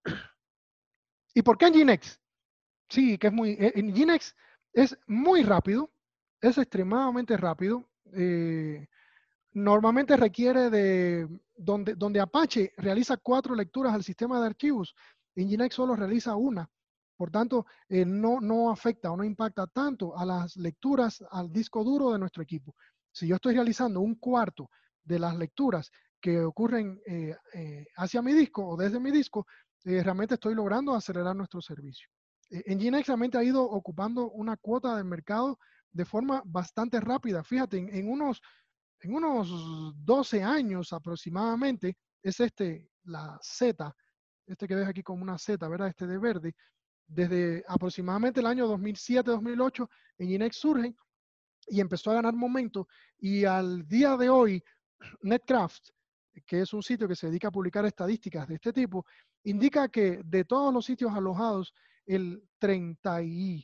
¿Y por qué Nginx? Sí, que es muy... Eh, Nginx es muy rápido, es extremadamente rápido. Eh, Normalmente requiere de, donde, donde Apache realiza cuatro lecturas al sistema de archivos, Nginx solo realiza una. Por tanto, eh, no, no afecta o no impacta tanto a las lecturas al disco duro de nuestro equipo. Si yo estoy realizando un cuarto de las lecturas que ocurren eh, eh, hacia mi disco o desde mi disco, eh, realmente estoy logrando acelerar nuestro servicio. Eh, Nginx realmente ha ido ocupando una cuota del mercado de forma bastante rápida. Fíjate, en, en unos en unos doce años aproximadamente, es este, la Z, este que ves aquí como una Z, ¿verdad? Este de verde. Desde aproximadamente el año dos mil siete, dos mil ocho, Nginx surge y empezó a ganar momento. Y al día de hoy, Netcraft, que es un sitio que se dedica a publicar estadísticas de este tipo, indica que de todos los sitios alojados, el treinta y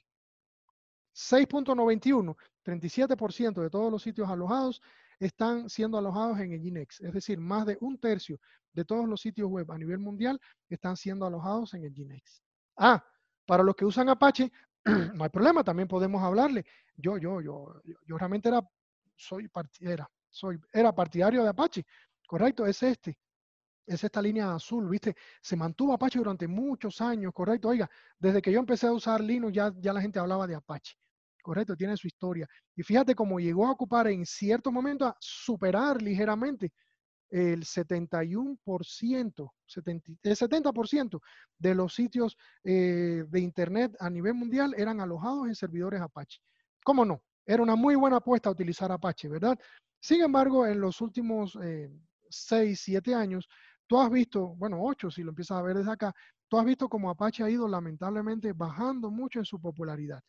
seis punto noventa y uno, treinta y siete por ciento de todos los sitios alojados están siendo alojados en Nginx. Es decir, más de un tercio de todos los sitios web a nivel mundial están siendo alojados en Nginx. Ah, para los que usan Apache, no hay problema, también podemos hablarle. Yo, yo, yo, yo, yo realmente era, soy, era, soy, era partidario de Apache, correcto, es este. Es esta línea azul, ¿viste? Se mantuvo Apache durante muchos años, correcto. Oiga, desde que yo empecé a usar Linux ya, ya la gente hablaba de Apache, correcto, tiene su historia. Y fíjate cómo llegó a ocupar en ciertos momentos a superar ligeramente el setenta y uno por ciento, setenta, el setenta por ciento de los sitios eh, de Internet a nivel mundial eran alojados en servidores Apache. ¿Cómo no? Era una muy buena apuesta utilizar Apache, ¿verdad? Sin embargo, en los últimos eh, seis, siete años, tú has visto, bueno, ocho si lo empiezas a ver desde acá, tú has visto como Apache ha ido lamentablemente bajando mucho en su popularidad.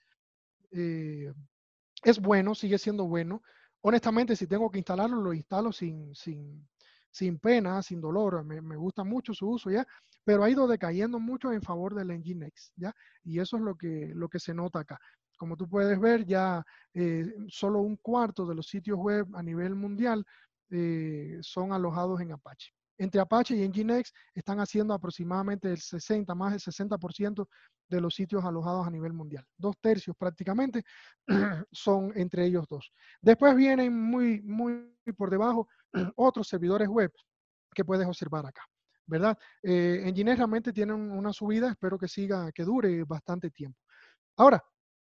Eh, es bueno, sigue siendo bueno. Honestamente, si tengo que instalarlo, lo instalo sin, sin, sin pena, sin dolor. Me, me gusta mucho su uso, ¿ya? Pero ha ido decayendo mucho en favor del Nginx, ¿ya? Y eso es lo que, lo que se nota acá. Como tú puedes ver, ya eh, solo un cuarto de los sitios web a nivel mundial eh, son alojados en Apache. Entre Apache y Nginx están haciendo aproximadamente el sesenta, más del sesenta por ciento de los sitios alojados a nivel mundial. Dos tercios prácticamente son entre ellos dos. Después vienen muy, muy por debajo otros servidores web que puedes observar acá, ¿verdad? Eh, Nginx realmente tiene una subida, espero que siga, que dure bastante tiempo. Ahora,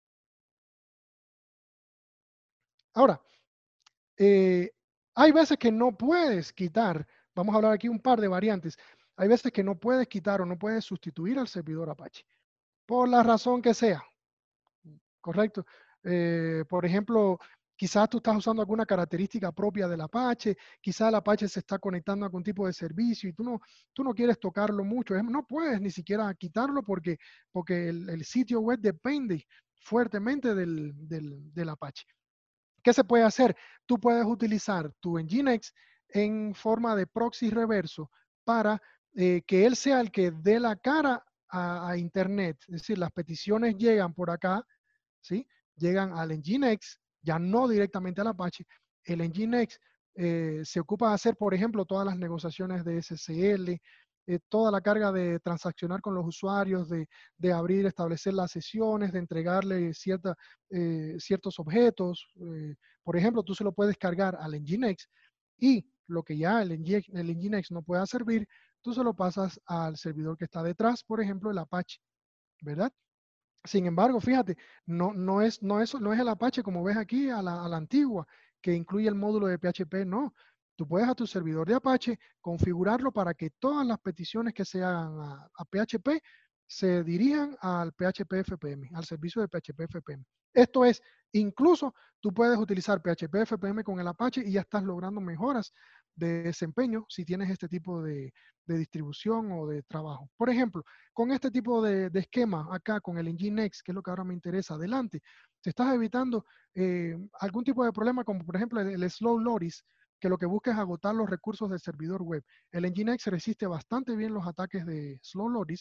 ahora, eh, hay veces que no puedes quitar, vamos a hablar aquí un par de variantes, hay veces que no puedes quitar o no puedes sustituir al servidor Apache. por la razón que sea, ¿correcto? Eh, por ejemplo, quizás tú estás usando alguna característica propia del Apache, quizás el Apache se está conectando a algún tipo de servicio y tú no, tú no quieres tocarlo mucho, es- no puedes ni siquiera quitarlo porque, porque el, el sitio web depende fuertemente del, del, del Apache. ¿Qué se puede hacer? Tú puedes utilizar tu Nginx en forma de proxy reverso para eh, que él sea el que dé la cara a, a Internet. Es decir, las peticiones llegan por acá, ¿sí? Llegan al Nginx, ya no directamente al Apache. El Nginx eh, se ocupa de hacer, por ejemplo, todas las negociaciones de S S L, eh, toda la carga de transaccionar con los usuarios, de, de abrir, establecer las sesiones, de entregarle cierta, eh, ciertos objetos. Eh, por ejemplo, tú se lo puedes cargar al Nginx y lo que ya el Nginx, el Nginx no pueda servir, tú se lo pasas al servidor que está detrás, por ejemplo, el Apache, ¿verdad? Sin embargo, fíjate, no, no, es, no, es, no es el Apache como ves aquí a la, a la antigua, que incluye el módulo de P H P, no. Tú puedes a tu servidor de Apache configurarlo para que todas las peticiones que se hagan a, a P H P se dirijan al P H P F P M, al servicio de P H P F P M. Esto es, incluso tú puedes utilizar P H P F P M con el Apache y ya estás logrando mejoras de desempeño si tienes este tipo de, de distribución o de trabajo. Por ejemplo, con este tipo de, de esquema acá, con el Nginx, que es lo que ahora me interesa, adelante, te estás evitando eh, algún tipo de problema, como por ejemplo el, el slow loading, que lo que busca es agotar los recursos del servidor web. El Nginx resiste bastante bien los ataques de slow loading,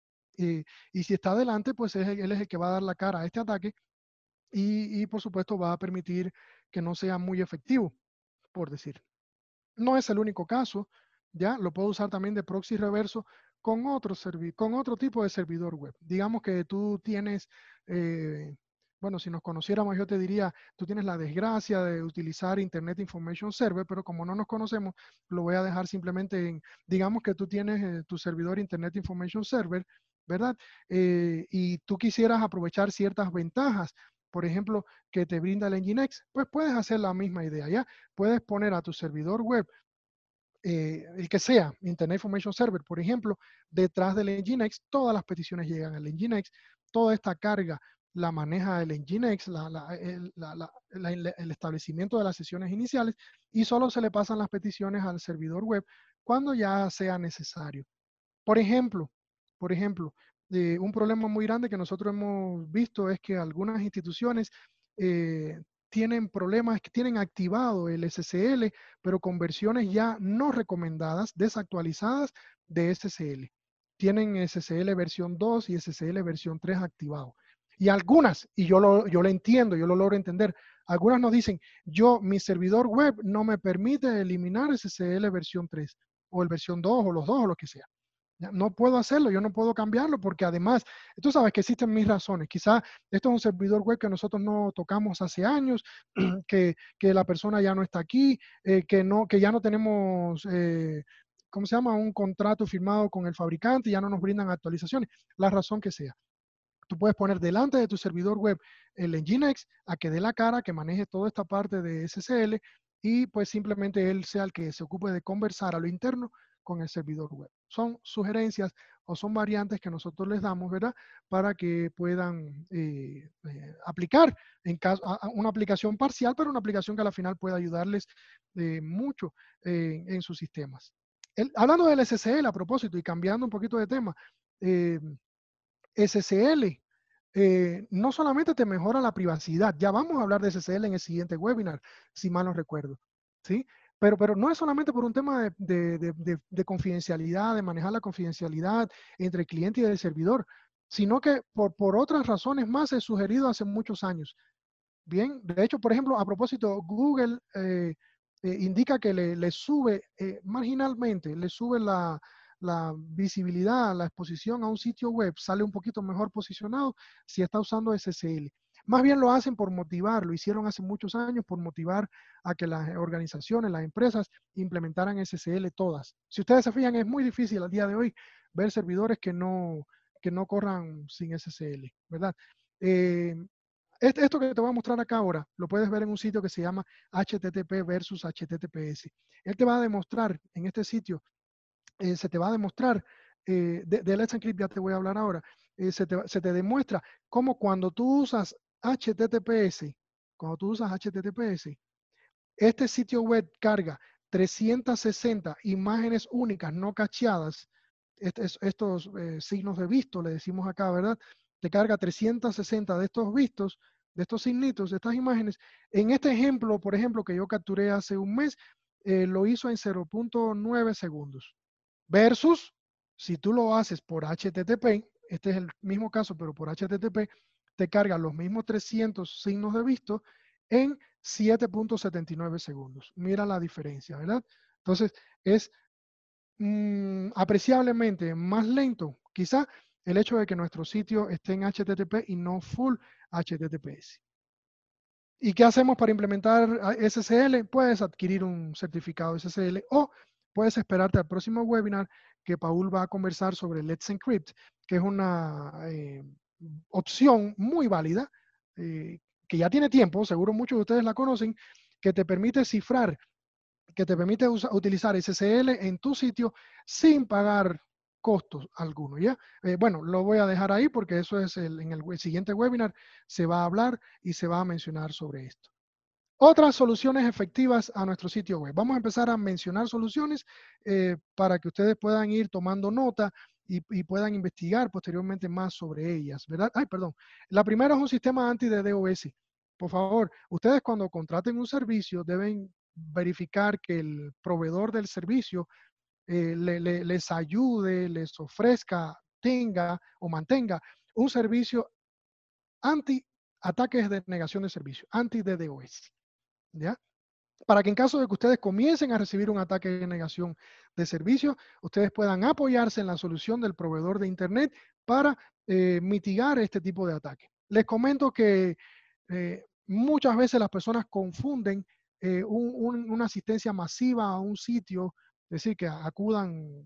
eh, y si está adelante, pues es el, él es el que va a dar la cara a este ataque y, y por supuesto va a permitir que no sea muy efectivo, por decir. No es el único caso, ya lo puedo usar también de proxy reverso con otro, con otro tipo de servidor web. Digamos que tú tienes, eh, bueno, si nos conociéramos yo te diría, tú tienes la desgracia de utilizar Internet Information Server, pero como no nos conocemos, lo voy a dejar simplemente en, digamos que tú tienes eh, tu servidor Internet Information Server, ¿verdad? Eh, y tú quisieras aprovechar ciertas ventajas, por ejemplo, que te brinda el Nginx, pues puedes hacer la misma idea, ¿ya? Puedes poner a tu servidor web, eh, el que sea, Internet Information Server, por ejemplo, detrás del Nginx, todas las peticiones llegan al Nginx, toda esta carga la maneja el Nginx, la, la, el, la, la, el establecimiento de las sesiones iniciales, y solo se le pasan las peticiones al servidor web cuando ya sea necesario. Por ejemplo, por ejemplo, eh, un problema muy grande que nosotros hemos visto es que algunas instituciones eh, tienen problemas, que tienen activado el S S L, pero con versiones ya no recomendadas, desactualizadas de S S L. Tienen S S L versión dos y S S L versión tres activado. Y algunas, y yo lo, yo lo entiendo, yo lo logro entender, algunas nos dicen, yo, mi servidor web no me permite eliminar S S L versión tres, o el versión dos, o los dos, o lo que sea. No puedo hacerlo, yo no puedo cambiarlo porque además, tú sabes que existen mis razones. Quizá esto es un servidor web que nosotros no tocamos hace años, que, que la persona ya no está aquí, eh, que, no, que ya no tenemos, eh, ¿cómo se llama? Un contrato firmado con el fabricante y ya no nos brindan actualizaciones. La razón que sea. Tú puedes poner delante de tu servidor web el Nginx a que dé la cara, que maneje toda esta parte de S S L y pues simplemente él sea el que se ocupe de conversar a lo interno con el servidor web. Son sugerencias o son variantes que nosotros les damos, ¿verdad? Para que puedan eh, eh, aplicar en caso, a, a una aplicación parcial, pero una aplicación que a la final pueda ayudarles eh, mucho eh, en sus sistemas. El, hablando del S S L a propósito y cambiando un poquito de tema, eh, S S L eh, no solamente te mejora la privacidad, ya vamos a hablar de S S L en el siguiente webinar, si mal no recuerdo, ¿sí? Pero, pero no es solamente por un tema de, de, de, de, de confidencialidad, de manejar la confidencialidad entre el cliente y el servidor, sino que por, por otras razones más he sugerido hace muchos años. Bien, de hecho, por ejemplo, a propósito, Google eh, eh, indica que le, le sube eh, marginalmente, le sube la, la visibilidad, la exposición a un sitio web, sale un poquito mejor posicionado si está usando S S L. Más bien lo hacen por motivar, lo hicieron hace muchos años por motivar a que las organizaciones, las empresas implementaran S S L todas. Si ustedes se fijan, es muy difícil al día de hoy ver servidores que no, que no corran sin S S L, ¿verdad? Eh, esto que te voy a mostrar acá ahora, lo puedes ver en un sitio que se llama H T T P versus H T T P S. Él te va a demostrar, en este sitio, eh, se te va a demostrar eh, de, de Let's Encrypt ya te voy a hablar ahora, eh, se, te, se te demuestra cómo cuando tú usas H T T P S, cuando tú usas H T T P S, este sitio web carga trescientas sesenta imágenes únicas no cacheadas, est es, estos eh, signos de visto, le decimos acá, ¿verdad? Te carga trescientas sesenta de estos vistos, de estos signitos, de estas imágenes. En este ejemplo, por ejemplo, que yo capturé hace un mes, eh, lo hizo en cero punto nueve segundos. Versus, si tú lo haces por H T T P, este es el mismo caso, pero por H T T P, te carga los mismos trescientos signos de visto en siete punto setenta y nueve segundos. Mira la diferencia, ¿verdad? Entonces, es mmm, apreciablemente más lento, quizá el hecho de que nuestro sitio esté en H T T P y no full H T T P S. ¿Y qué hacemos para implementar S S L? Puedes adquirir un certificado S S L o puedes esperarte al próximo webinar que Paul va a conversar sobre Let's Encrypt, que es una eh, opción muy válida, eh, que ya tiene tiempo, seguro muchos de ustedes la conocen, que te permite cifrar, que te permite usa, utilizar S S L en tu sitio sin pagar costos alguno, ¿ya? Eh, bueno, lo voy a dejar ahí porque eso es el, en el, el siguiente webinar se va a hablar y se va a mencionar sobre esto. Otras soluciones efectivas a nuestro sitio web. Vamos a empezar a mencionar soluciones eh, para que ustedes puedan ir tomando nota y, y puedan investigar posteriormente más sobre ellas, ¿verdad? Ay, perdón. La primera es un sistema anti-D DoS. Por favor, ustedes cuando contraten un servicio deben verificar que el proveedor del servicio eh, le, le, les ayude, les ofrezca, tenga o mantenga un servicio anti-ataques de negación de servicio, anti-D DoS. ¿Ya? Para que en caso de que ustedes comiencen a recibir un ataque de negación de servicio, ustedes puedan apoyarse en la solución del proveedor de Internet para eh, mitigar este tipo de ataque. Les comento que eh, muchas veces las personas confunden eh, un, un, una asistencia masiva a un sitio, es decir, que acudan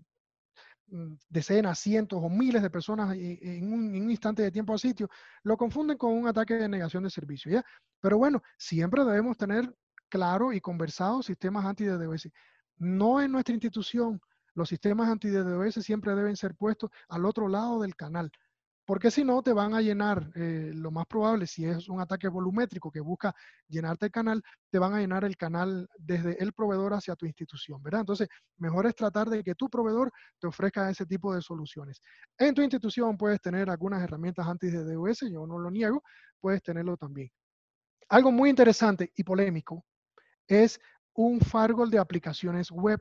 decenas, cientos o miles de personas en un, en un instante de tiempo al sitio, lo confunden con un ataque de negación de servicio, ¿ya? Pero bueno, siempre debemos tener claro y conversado sistemas anti-D DoS. No en nuestra institución, los sistemas anti-D DoS siempre deben ser puestos al otro lado del canal, porque si no te van a llenar, eh, lo más probable, si es un ataque volumétrico que busca llenarte el canal, te van a llenar el canal desde el proveedor hacia tu institución, ¿verdad? Entonces, mejor es tratar de que tu proveedor te ofrezca ese tipo de soluciones. En tu institución puedes tener algunas herramientas anti-D DoS, yo no lo niego, puedes tenerlo también. Algo muy interesante y polémico es un firewall de aplicaciones web,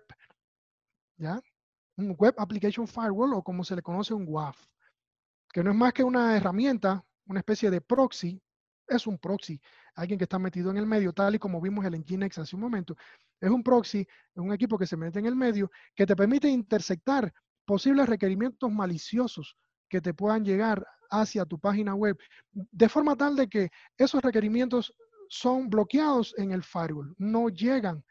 ¿ya? Un Web Application Firewall o como se le conoce un W A F, que no es más que una herramienta, una especie de proxy, es un proxy, alguien que está metido en el medio, tal y como vimos el Nginx hace un momento. Es un proxy, es un equipo que se mete en el medio, que te permite intersectar posibles requerimientos maliciosos que te puedan llegar hacia tu página web, de forma tal de que esos requerimientos son bloqueados en el firewall, no llegan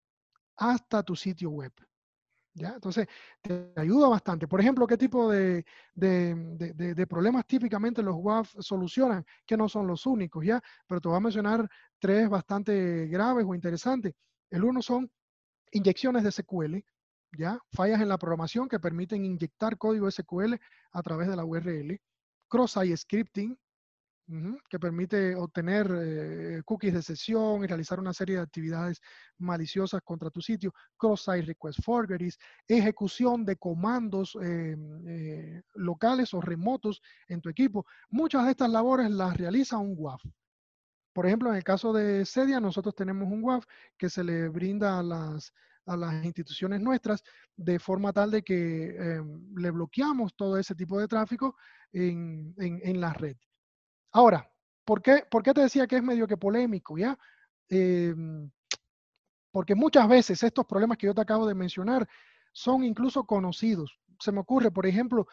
hasta tu sitio web. ¿Ya? Entonces, te ayuda bastante. Por ejemplo, ¿qué tipo de, de, de, de problemas típicamente los W A F solucionan? Que no son los únicos, ¿ya? Pero te voy a mencionar tres bastante graves o interesantes. El uno son inyecciones de S Q L, ¿ya? Fallas en la programación que permiten inyectar código S Q L a través de la U R L. Cross-site scripting, Uh-huh, que permite obtener eh, cookies de sesión y realizar una serie de actividades maliciosas contra tu sitio, cross-site request forgeries, ejecución de comandos eh, eh, locales o remotos en tu equipo. Muchas de estas labores las realiza un W A F. Por ejemplo, en el caso de Cedia, nosotros tenemos un W A F que se le brinda a las, a las instituciones nuestras de forma tal de que eh, le bloqueamos todo ese tipo de tráfico en, en, en la red. Ahora, ¿por qué, ¿por qué te decía que es medio que polémico, ya? Eh, porque muchas veces estos problemas que yo te acabo de mencionar son incluso conocidos. Se me ocurre, por ejemplo,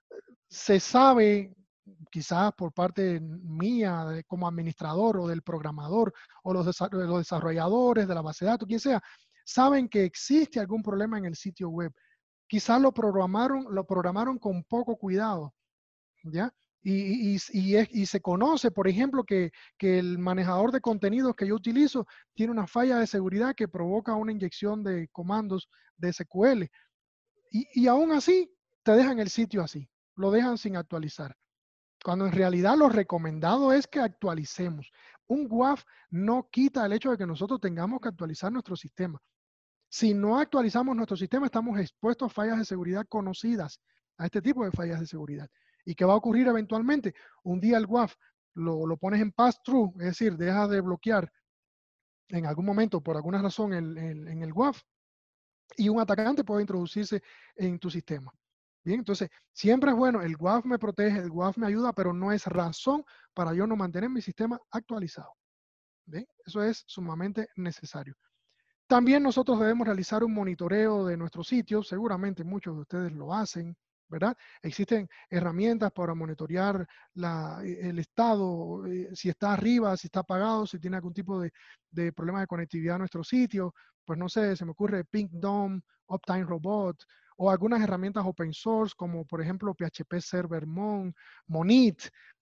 se sabe, quizás por parte mía de, como administrador o del programador o los, los desarrolladores de la base de datos, quien sea, saben que existe algún problema en el sitio web. Quizás lo programaron, lo programaron con poco cuidado, ¿ya? Y, y, y, es, y se conoce, por ejemplo, que, que el manejador de contenidos que yo utilizo tiene una falla de seguridad que provoca una inyección de comandos de S Q L. Y, y aún así, te dejan el sitio así, lo dejan sin actualizar. Cuando en realidad lo recomendado es que actualicemos. Un W A F no quita el hecho de que nosotros tengamos que actualizar nuestro sistema. Si no actualizamos nuestro sistema, estamos expuestos a fallas de seguridad conocidas, a este tipo de fallas de seguridad. ¿Y qué va a ocurrir eventualmente? Un día el W A F lo, lo pones en pass-through, es decir, deja de bloquear en algún momento, por alguna razón, el, el, en el W A F, y un atacante puede introducirse en tu sistema. Bien, entonces, siempre es bueno, el W A F me protege, el W A F me ayuda, pero no es razón para yo no mantener mi sistema actualizado. ¿Bien? Eso es sumamente necesario. También nosotros debemos realizar un monitoreo de nuestros sitios, seguramente muchos de ustedes lo hacen, ¿verdad? Existen herramientas para monitorear la, el estado, eh, si está arriba, si está apagado, si tiene algún tipo de, de problema de conectividad a nuestro sitio. Pues no sé, se me ocurre Pink Dome, Uptime Robot, o algunas herramientas open source como por ejemplo P H P Server Mon, Monit,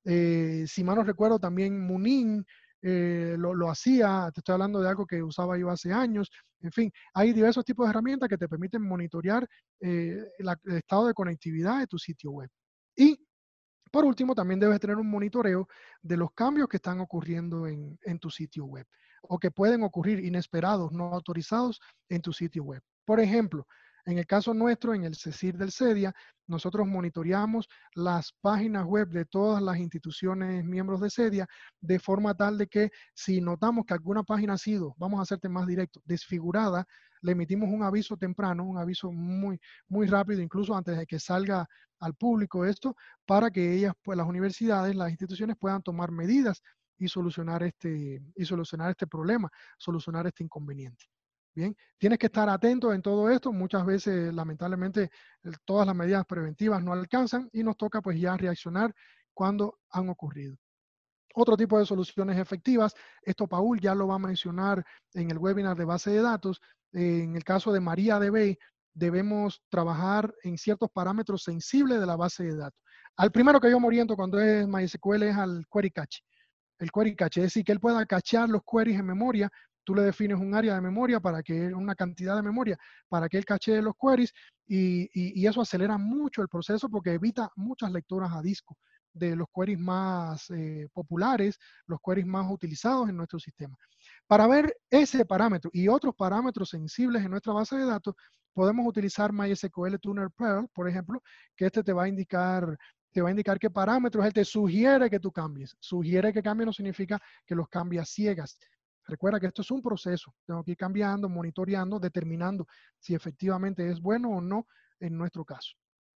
eh, si mal no recuerdo también Munin, eh, lo, lo hacía, te estoy hablando de algo que usaba yo hace años. En fin, hay diversos tipos de herramientas que te permiten monitorear eh, la, el estado de conectividad de tu sitio web. Y por último, también debes tener un monitoreo de los cambios que están ocurriendo en, en tu sitio web o que pueden ocurrir inesperados, no autorizados en tu sitio web. Por ejemplo, en el caso nuestro, en el CECIR del CEDIA, nosotros monitoreamos las páginas web de todas las instituciones miembros de CEDIA de forma tal de que si notamos que alguna página ha sido, vamos a hacerte más directo, desfigurada, le emitimos un aviso temprano, un aviso muy, muy rápido, incluso antes de que salga al público esto, para que ellas, pues las universidades, las instituciones puedan tomar medidas y solucionar este, y solucionar este problema, solucionar este inconveniente. Bien, tienes que estar atento en todo esto. Muchas veces, lamentablemente, todas las medidas preventivas no alcanzan y nos toca pues ya reaccionar cuando han ocurrido. Otro tipo de soluciones efectivas, esto Paul ya lo va a mencionar en el webinar de base de datos. En el caso de MariaDB, debemos trabajar en ciertos parámetros sensibles de la base de datos. Al primero que yo me oriento cuando es MySQL es al query cache. El query cache, es decir, que él pueda cachear los queries en memoria. Tú le defines un área de memoria para que, una cantidad de memoria, para que él cachee los queries y, y, y eso acelera mucho el proceso porque evita muchas lecturas a disco de los queries más eh, populares, los queries más utilizados en nuestro sistema. Para ver ese parámetro y otros parámetros sensibles en nuestra base de datos, podemos utilizar MySQL Tuner Perl, por ejemplo, que este te va a indicar te va a indicar qué parámetros, él te sugiere que tú cambies. Sugiere que cambie no significa que los cambias ciegas. Recuerda que esto es un proceso. Tengo que ir cambiando, monitoreando, determinando si efectivamente es bueno o no en nuestro caso.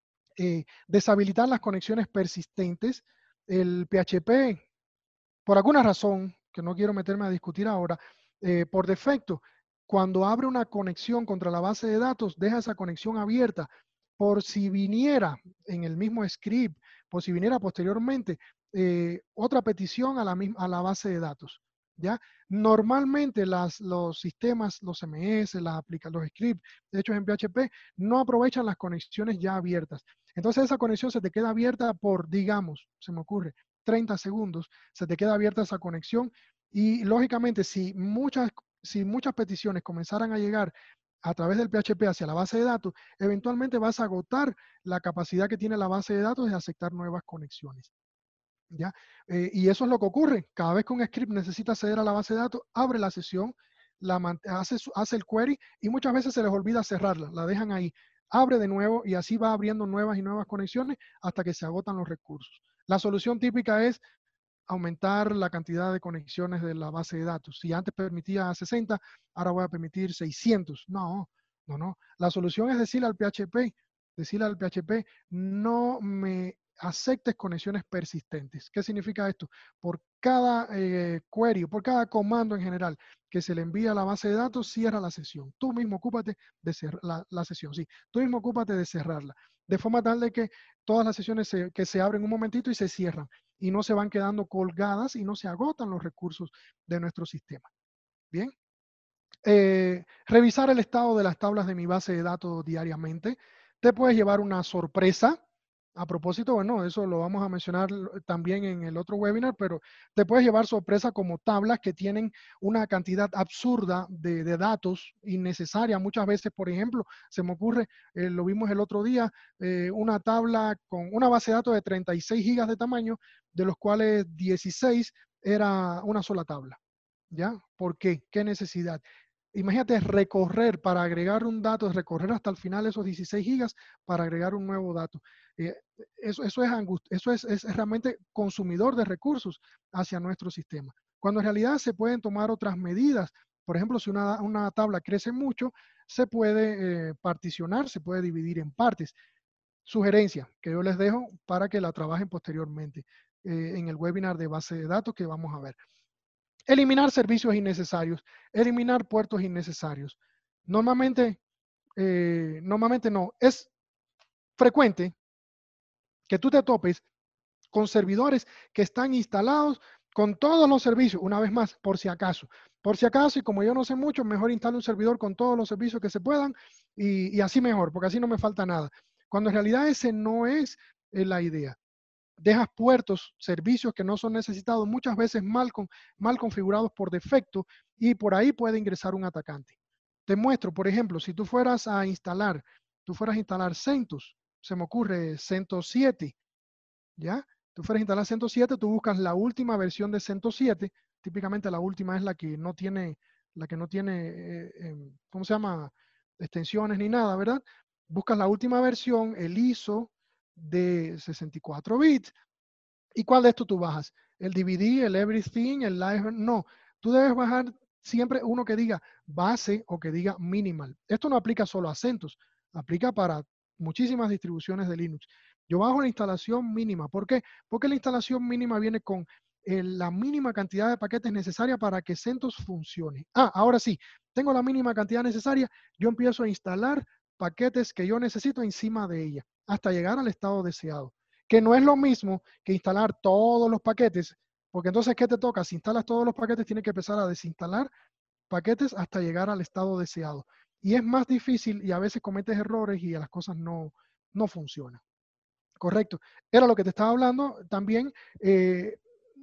Eh, deshabilitar las conexiones persistentes. El P H P, por alguna razón, que no quiero meterme a discutir ahora, eh, por defecto, cuando abre una conexión contra la base de datos, deja esa conexión abierta por si viniera en el mismo script, por si viniera posteriormente eh, otra petición a la, misma, a la base de datos. ¿Ya? Normalmente las, los sistemas, los M S, las aplica, los scripts hechos en P H P no aprovechan las conexiones ya abiertas. Entonces esa conexión se te queda abierta por, digamos, se me ocurre, treinta segundos, se te queda abierta esa conexión y lógicamente si muchas, si muchas peticiones comenzaran a llegar a través del P H P hacia la base de datos, eventualmente vas a agotar la capacidad que tiene la base de datos de aceptar nuevas conexiones. ¿Ya? Eh, y eso es lo que ocurre. Cada vez que un script necesita acceder a la base de datos, abre la sesión, la hace, hace el query y muchas veces se les olvida cerrarla, la dejan ahí. Abre de nuevo y así va abriendo nuevas y nuevas conexiones hasta que se agotan los recursos. La solución típica es aumentar la cantidad de conexiones de la base de datos. Si antes permitía sesenta, ahora voy a permitir seiscientos. No, no, no. La solución es decirle al P H P, decirle al P H P, no me aceptes conexiones persistentes. ¿Qué significa esto? Por cada eh, query, por cada comando en general que se le envía a la base de datos, cierra la sesión. Tú mismo ocúpate de cerrar la, la sesión, sí. Tú mismo ocúpate de cerrarla. De forma tal de que todas las sesiones se, que se abren un momentito y se cierran y no se van quedando colgadas y no se agotan los recursos de nuestro sistema. Bien. Eh, revisar el estado de las tablas de mi base de datos diariamente. Te puedes llevar una sorpresa A propósito, bueno, eso lo vamos a mencionar también en el otro webinar, pero te puedes llevar sorpresa como tablas que tienen una cantidad absurda de, de datos innecesaria. Muchas veces, por ejemplo, se me ocurre, eh, lo vimos el otro día, eh, una tabla con una base de datos de treinta y seis gigas de tamaño, de los cuales dieciséis era una sola tabla. ¿Ya? ¿Por qué? ¿Qué necesidad? Imagínate recorrer para agregar un dato, recorrer hasta el final esos dieciséis gigas para agregar un nuevo dato. Eh, eso, eso, es, angust eso es, es realmente consumidor de recursos hacia nuestro sistema. Cuando en realidad se pueden tomar otras medidas. Por ejemplo, si una, una tabla crece mucho, se puede eh, particionar, se puede dividir en partes. Sugerencia que yo les dejo para que la trabajen posteriormente eh, en el webinar de base de datos que vamos a ver. Eliminar servicios innecesarios, eliminar puertos innecesarios. Normalmente, eh, normalmente no. Es frecuente que tú te topes con servidores que están instalados con todos los servicios, una vez más, por si acaso. Por si acaso, y como yo no sé mucho, mejor instale un servidor con todos los servicios que se puedan y, y así mejor, porque así no me falta nada. Cuando en realidad ese no es eh, la idea. Dejas puertos, servicios que no son necesitados, muchas veces mal, con, mal configurados por defecto, y por ahí puede ingresar un atacante. Te muestro, por ejemplo, si tú fueras a instalar, tú fueras a instalar CentOS, se me ocurre CentOS siete, ¿ya? Tú fueras a instalar CentOS siete, tú buscas la última versión de CentOS siete, típicamente la última es la que no tiene, la que no tiene, eh, eh, ¿cómo se llama? Extensiones ni nada, ¿verdad? Buscas la última versión, el I S O de sesenta y cuatro bits. ¿Y cuál de estos tú bajas? ¿El D V D, el Everything, el Live? No, tú debes bajar siempre uno que diga base o que diga minimal. Esto no aplica solo a CentOS, aplica para muchísimas distribuciones de Linux. Yo bajo la instalación mínima. ¿Por qué? Porque la instalación mínima viene con eh, la mínima cantidad de paquetes necesaria para que CentOS funcione. Ah, ahora sí, tengo la mínima cantidad necesaria, yo empiezo a instalar paquetes que yo necesito encima de ella hasta llegar al estado deseado, que no es lo mismo que instalar todos los paquetes, porque entonces, ¿qué te toca? Si instalas todos los paquetes, tienes que empezar a desinstalar paquetes hasta llegar al estado deseado. Y es más difícil y a veces cometes errores y las cosas no, no funcionan. Correcto. Era lo que te estaba hablando también. Eh,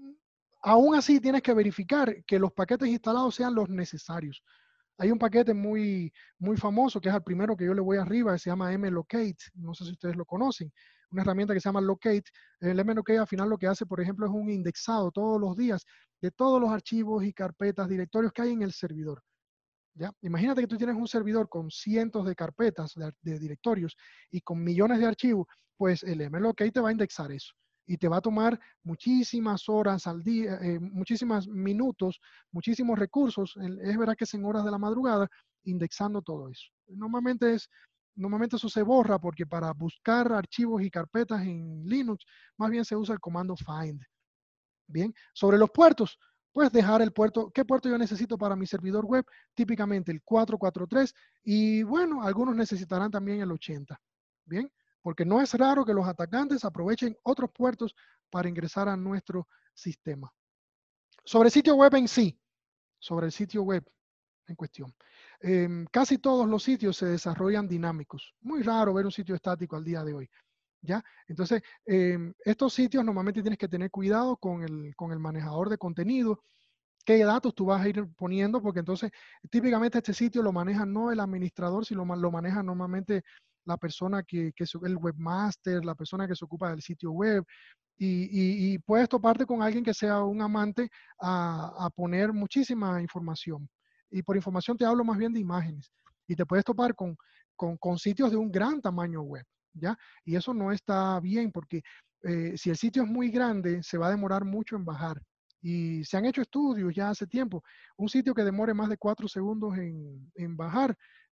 aún así, tienes que verificar que los paquetes instalados sean los necesarios. Hay un paquete muy, muy famoso, que es el primero que yo le voy arriba, que se llama mlocate. No sé si ustedes lo conocen. Una herramienta que se llama locate. El mlocate al final lo que hace, por ejemplo, es un indexado todos los días de todos los archivos y carpetas, directorios que hay en el servidor. ¿Ya? Imagínate que tú tienes un servidor con cientos de carpetas, de, de directorios y con millones de archivos, pues el mlocate te va a indexar eso. Y te va a tomar muchísimas horas al día, eh, muchísimos minutos, muchísimos recursos. Es verdad que es en horas de la madrugada indexando todo eso. Normalmente, es, normalmente eso se borra porque para buscar archivos y carpetas en Linux, más bien se usa el comando find. Bien, sobre los puertos, puedes dejar el puerto. ¿Qué puerto yo necesito para mi servidor web? Típicamente el cuatrocientos cuarenta y tres y bueno, algunos necesitarán también el ochenta. Bien, porque no es raro que los atacantes aprovechen otros puertos para ingresar a nuestro sistema. Sobre el sitio web en sí, sobre el sitio web en cuestión. Eh, casi todos los sitios se desarrollan dinámicos. Muy raro ver un sitio estático al día de hoy. ¿Ya? Entonces, eh, estos sitios normalmente tienes que tener cuidado con el, con el manejador de contenido, qué datos tú vas a ir poniendo, porque entonces típicamente este sitio lo maneja no el administrador, sino lo maneja normalmente la persona que, que es el webmaster, la persona que se ocupa del sitio web, y, y, y puedes toparte con alguien que sea un amante a, a poner muchísima información. Y por información te hablo más bien de imágenes. Y te puedes topar con, con, con sitios de un gran tamaño web, ¿ya? Y eso no está bien porque eh, si el sitio es muy grande, se va a demorar mucho en bajar. Y se han hecho estudios ya hace tiempo. Un sitio que demore más de cuatro segundos en, en bajar,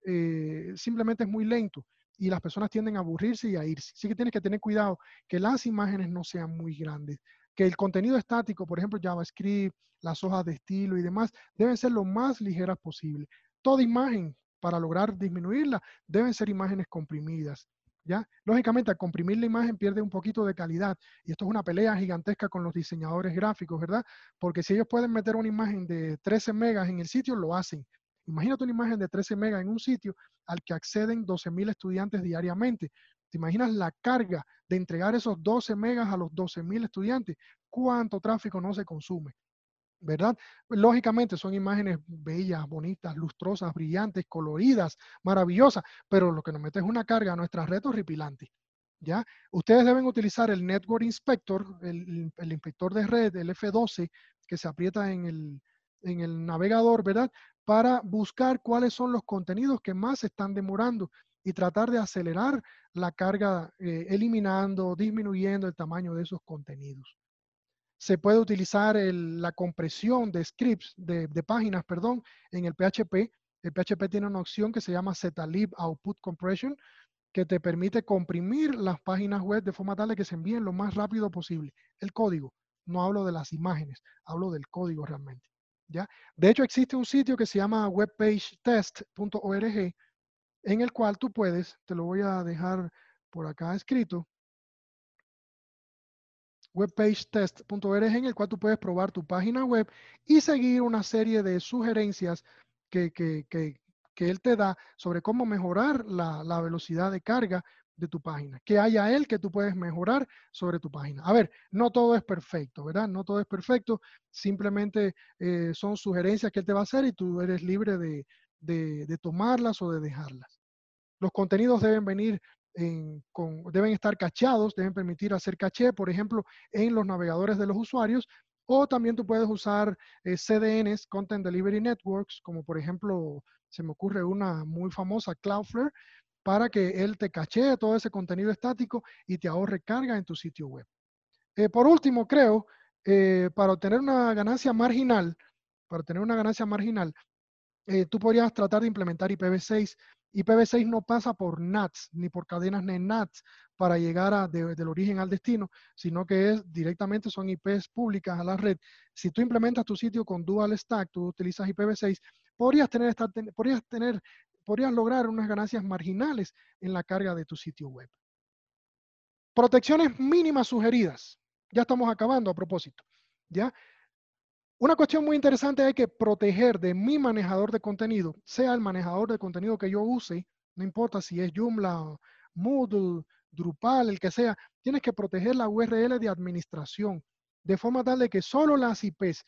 eh, simplemente es muy lento y las personas tienden a aburrirse y a irse. Así que tienes que tener cuidado que las imágenes no sean muy grandes, que el contenido estático, por ejemplo, JavaScript, las hojas de estilo y demás, deben ser lo más ligeras posible. Toda imagen, para lograr disminuirla, deben ser imágenes comprimidas. ¿Ya? Lógicamente, al comprimir la imagen pierde un poquito de calidad y esto es una pelea gigantesca con los diseñadores gráficos, ¿verdad? Porque si ellos pueden meter una imagen de trece megas en el sitio, lo hacen. Imagínate una imagen de trece megas en un sitio al que acceden doce mil estudiantes diariamente. ¿Te imaginas la carga de entregar esos doce megas a los doce mil estudiantes? ¿Cuánto tráfico no se consume? ¿Verdad? Lógicamente son imágenes bellas, bonitas, lustrosas, brillantes, coloridas, maravillosas, pero lo que nos mete es una carga a nuestra red horripilante. ¿Ya? Ustedes deben utilizar el Network Inspector, el, el inspector de red, el F doce, que se aprieta en el, en el navegador, ¿verdad? Para buscar cuáles son los contenidos que más se están demorando y tratar de acelerar la carga, eh, eliminando, disminuyendo el tamaño de esos contenidos. Se puede utilizar el, la compresión de scripts, de, de páginas, perdón, en el P H P. El P H P tiene una opción que se llama zlib output compression, que te permite comprimir las páginas web de forma tal de que se envíen lo más rápido posible. El código, no hablo de las imágenes, hablo del código realmente. ¿Ya? De hecho, existe un sitio que se llama webpagetest punto org, en el cual tú puedes, te lo voy a dejar por acá escrito, webpagetest punto org, en el cual tú puedes probar tu página web y seguir una serie de sugerencias que, que, que, que él te da sobre cómo mejorar la, la velocidad de carga de tu página. Que haya él que tú puedes mejorar sobre tu página. A ver, no todo es perfecto, ¿verdad? No todo es perfecto. Simplemente eh, son sugerencias que él te va a hacer y tú eres libre de, de, de tomarlas o de dejarlas. Los contenidos deben venir en, con, deben estar cacheados, deben permitir hacer caché, por ejemplo, en los navegadores de los usuarios, o también tú puedes usar eh, C D Ns, Content Delivery Networks, como por ejemplo, se me ocurre una muy famosa, Cloudflare, para que él te cachee todo ese contenido estático y te ahorre carga en tu sitio web. Eh, por último, creo, eh, para obtener una ganancia marginal, para obtener una ganancia marginal, eh, tú podrías tratar de implementar I P v seis. I P v seis no pasa por N A Ts ni por cadenas NetNATs para llegar a, de, del origen al destino, sino que es directamente son I Ps públicas a la red. Si tú implementas tu sitio con Dual Stack, tú utilizas I P v seis, podrías tener, podrías tener, podrías lograr unas ganancias marginales en la carga de tu sitio web. Protecciones mínimas sugeridas. Ya estamos acabando a propósito. ¿Ya? Una cuestión muy interesante es que proteger de mi manejador de contenido, sea el manejador de contenido que yo use, no importa si es Joomla, Moodle, Drupal, el que sea, tienes que proteger la U R L de administración, de forma tal de que solo las I Ps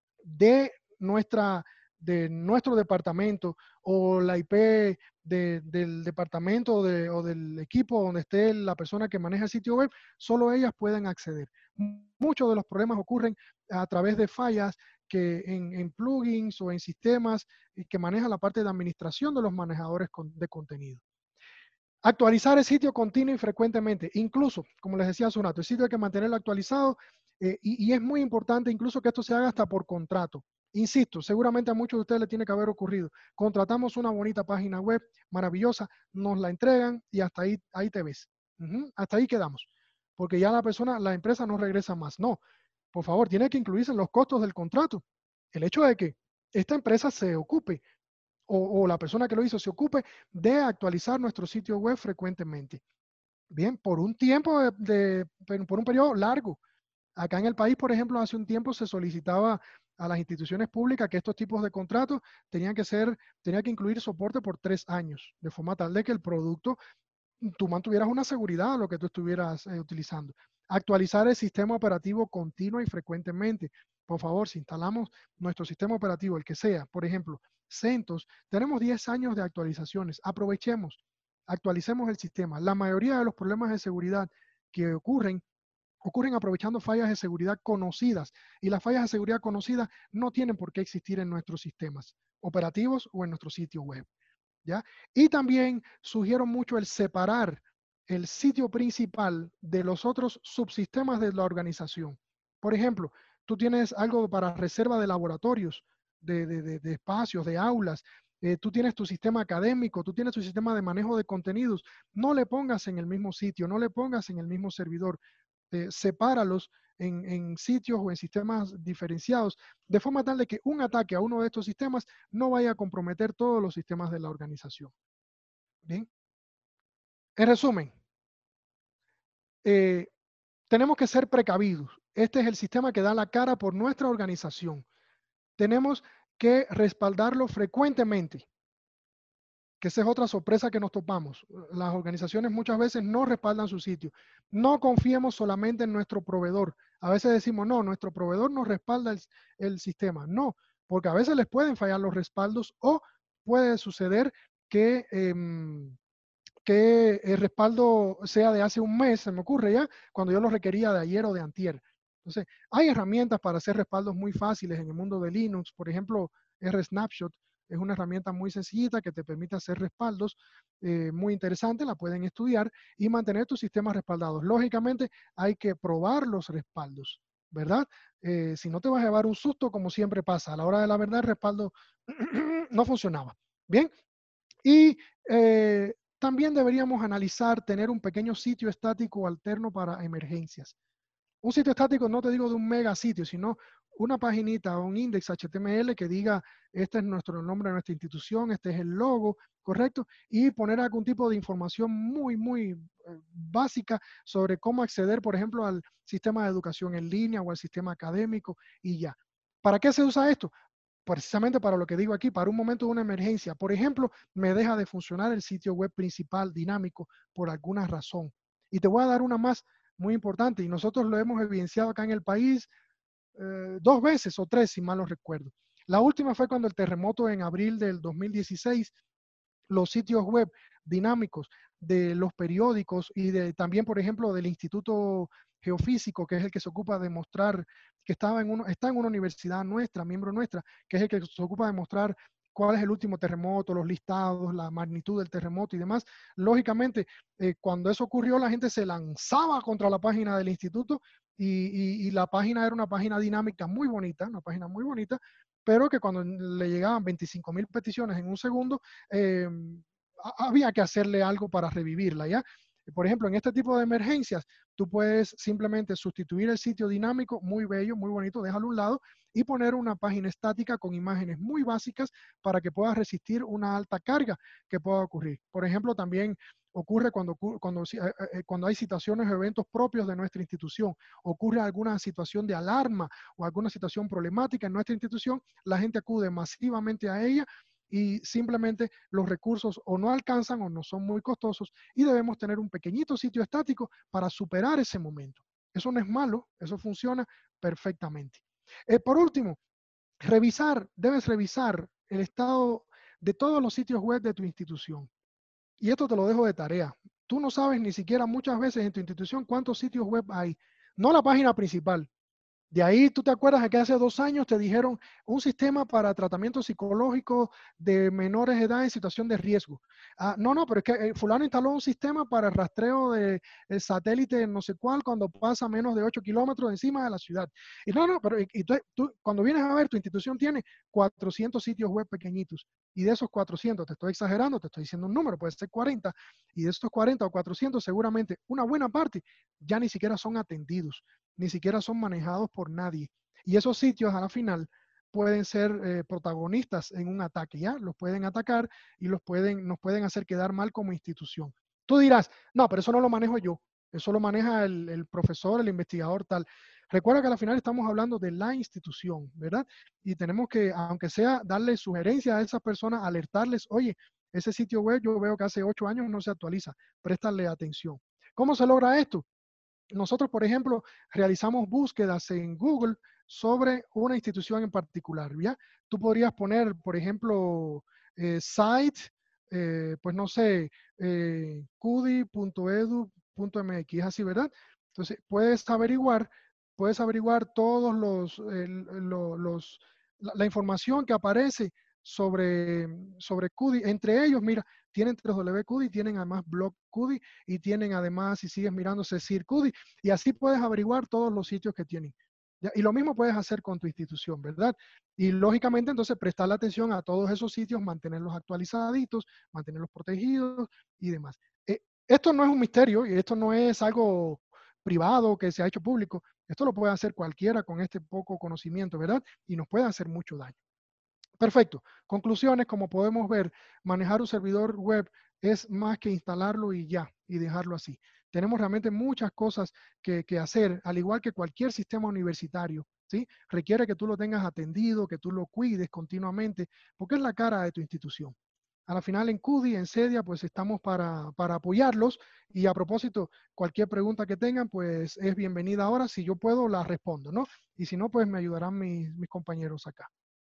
de, nuestra, de nuestro departamento o la I P de, del departamento de, o del equipo donde esté la persona que maneja el sitio web, solo ellas pueden acceder. Muchos de los problemas ocurren a través de fallas que en, en plugins o en sistemas que manejan la parte de administración de los manejadores de contenido. Actualizar el sitio continuo y frecuentemente. Incluso, como les decía hace un rato, el sitio hay que mantenerlo actualizado eh, y, y es muy importante incluso que esto se haga hasta por contrato. Insisto, seguramente a muchos de ustedes les tiene que haber ocurrido. Contratamos una bonita página web maravillosa, nos la entregan y hasta ahí, ahí te ves. Uh-huh, hasta ahí quedamos. Porque ya la persona, la empresa no regresa más. No, por favor, tiene que incluirse en los costos del contrato. El hecho de que esta empresa se ocupe o, o la persona que lo hizo se ocupe de actualizar nuestro sitio web frecuentemente. Bien, por un tiempo, de, de, por un periodo largo. Acá en el país, por ejemplo, hace un tiempo se solicitaba a las instituciones públicas que estos tipos de contratos tenían que ser, tenía que incluir soporte por tres años, de forma tal de que el producto, tú mantuvieras una seguridad a lo que tú estuvieras eh, utilizando. Actualizar el sistema operativo continuo y frecuentemente. Por favor, si instalamos nuestro sistema operativo, el que sea, por ejemplo, CentOS, tenemos diez años de actualizaciones. Aprovechemos, actualicemos el sistema. La mayoría de los problemas de seguridad que ocurren, ocurren aprovechando fallas de seguridad conocidas. Y las fallas de seguridad conocidas no tienen por qué existir en nuestros sistemas operativos o en nuestro sitio web. ¿Ya? Y también sugiero mucho el separar el sitio principal de los otros subsistemas de la organización. Por ejemplo, tú tienes algo para reserva de laboratorios, de, de, de, de espacios, de aulas, eh, tú tienes tu sistema académico, tú tienes tu sistema de manejo de contenidos. No le pongas en el mismo sitio, no le pongas en el mismo servidor. Eh, sepáralos en, en sitios o en sistemas diferenciados, de forma tal de que un ataque a uno de estos sistemas no vaya a comprometer todos los sistemas de la organización. Bien. En resumen, eh, tenemos que ser precavidos. Este es el sistema que da la cara por nuestra organización. Tenemos que respaldarlo frecuentemente. que esa es otra sorpresa que nos topamos. Las organizaciones muchas veces no respaldan su sitio. No confiemos solamente en nuestro proveedor. A veces decimos, no, nuestro proveedor no respalda el, el sistema. No, porque a veces les pueden fallar los respaldos o puede suceder que, eh, que el respaldo sea de hace un mes, se me ocurre ya, cuando yo lo requería de ayer o de antier. Entonces, hay herramientas para hacer respaldos muy fáciles en el mundo de Linux. Por ejemplo, RSnapshot es una herramienta muy sencillita que te permite hacer respaldos eh, muy interesantes, la pueden estudiar y mantener tus sistemas respaldados. Lógicamente, hay que probar los respaldos, ¿verdad? Eh, si no te vas a llevar un susto, como siempre pasa. A la hora de la verdad, el respaldo no funcionaba. Bien, y eh, también deberíamos analizar tener un pequeño sitio estático alterno para emergencias. Un sitio estático no te digo de un mega sitio, sino una paginita o un index H T M L que diga, este es nuestro nombre de nuestra institución, este es el logo, ¿correcto? Y poner algún tipo de información muy, muy eh, básica sobre cómo acceder, por ejemplo, al sistema de educación en línea o al sistema académico y ya. ¿Para qué se usa esto? Precisamente para lo que digo aquí, para un momento de una emergencia. Por ejemplo, me deja de funcionar el sitio web principal dinámico por alguna razón. Y te voy a dar una más muy importante, y nosotros lo hemos evidenciado acá en el país eh, dos veces o tres, si mal no recuerdo. La última fue cuando el terremoto en abril del dos mil dieciséis, los sitios web dinámicos de los periódicos y de, también, por ejemplo, del Instituto Geofísico, que es el que se ocupa de mostrar, que estaba en uno, está en una universidad nuestra, miembro nuestra, que es el que se ocupa de mostrar cuál es el último terremoto, los listados, la magnitud del terremoto y demás. Lógicamente, eh, cuando eso ocurrió, la gente se lanzaba contra la página del instituto y, y, y la página era una página dinámica muy bonita, una página muy bonita, pero que cuando le llegaban veinticinco mil peticiones en un segundo, eh, había que hacerle algo para revivirla, ¿ya? Por ejemplo, en este tipo de emergencias, tú puedes simplemente sustituir el sitio dinámico, muy bello, muy bonito, déjalo a un lado, y poner una página estática con imágenes muy básicas para que pueda resistir una alta carga que pueda ocurrir. Por ejemplo, también ocurre cuando, cuando, cuando hay situaciones o eventos propios de nuestra institución, ocurre alguna situación de alarma o alguna situación problemática en nuestra institución, la gente acude masivamente a ella y simplemente los recursos o no alcanzan o no son muy costosos y debemos tener un pequeñito sitio estático para superar ese momento. Eso no es malo, eso funciona perfectamente. Eh, por último, revisar, debes revisar el estado de todos los sitios web de tu institución. Y esto te lo dejo de tarea. Tú no sabes ni siquiera muchas veces en tu institución cuántos sitios web hay. No la página principal. De ahí, ¿tú te acuerdas de que hace dos años te dijeron un sistema para tratamiento psicológico de menores de edad en situación de riesgo? Ah, no, no, pero es que eh, fulano instaló un sistema para el rastreo del de satélite no sé cuál cuando pasa menos de ocho kilómetros encima de la ciudad. Y no, no, pero y, y tú, tú, cuando vienes a ver, tu institución tiene cuatrocientos sitios web pequeñitos. Y de esos cuatrocientos, te estoy exagerando, te estoy diciendo un número, puede ser cuarenta. Y de estos cuarenta o cuatrocientos, seguramente una buena parte ya ni siquiera son atendidos, ni siquiera son manejados por nadie. Y esos sitios a la final pueden ser eh, protagonistas en un ataque, ¿ya? Los pueden atacar y los pueden, nos pueden hacer quedar mal como institución. Tú dirás, no, pero eso no lo manejo yo, eso lo maneja el, el profesor, el investigador, tal. Recuerda que a la final estamos hablando de la institución, ¿verdad? Y tenemos que, aunque sea, darle sugerencias a esas personas, alertarles, oye, ese sitio web yo veo que hace ocho años no se actualiza, préstale atención. ¿Cómo se logra esto? Nosotros, por ejemplo, realizamos búsquedas en Google sobre una institución en particular, ¿ya? Tú podrías poner, por ejemplo, eh, site, eh, pues no sé, eh, cudi punto edu punto mx, es así, ¿verdad? Entonces, puedes averiguar, puedes averiguar todos los, eh, los, los la, la información que aparece sobre, sobre Cudi. Entre ellos, mira, tienen tres W Cudi, tienen además blog Cudi y tienen además, si sigues mirando, Cecir Cudi, y así puedes averiguar todos los sitios que tienen. ¿Ya? Y lo mismo puedes hacer con tu institución, ¿verdad? Y lógicamente entonces prestarle atención a todos esos sitios, mantenerlos actualizaditos, mantenerlos protegidos y demás. Eh, esto no es un misterio y esto no es algo privado que se ha hecho público. Esto lo puede hacer cualquiera con este poco conocimiento, ¿verdad? Y nos puede hacer mucho daño. Perfecto. Conclusiones, como podemos ver, manejar un servidor web es más que instalarlo y ya, y dejarlo así. Tenemos realmente muchas cosas que, que hacer, al igual que cualquier sistema universitario, ¿sí? Requiere que tú lo tengas atendido, que tú lo cuides continuamente, porque es la cara de tu institución. A la final en C U D I, en CEDIA, pues estamos para, para apoyarlos. Y a propósito, cualquier pregunta que tengan, pues es bienvenida ahora. Si yo puedo, la respondo, ¿no? Y si no, pues me ayudarán mis, mis compañeros acá.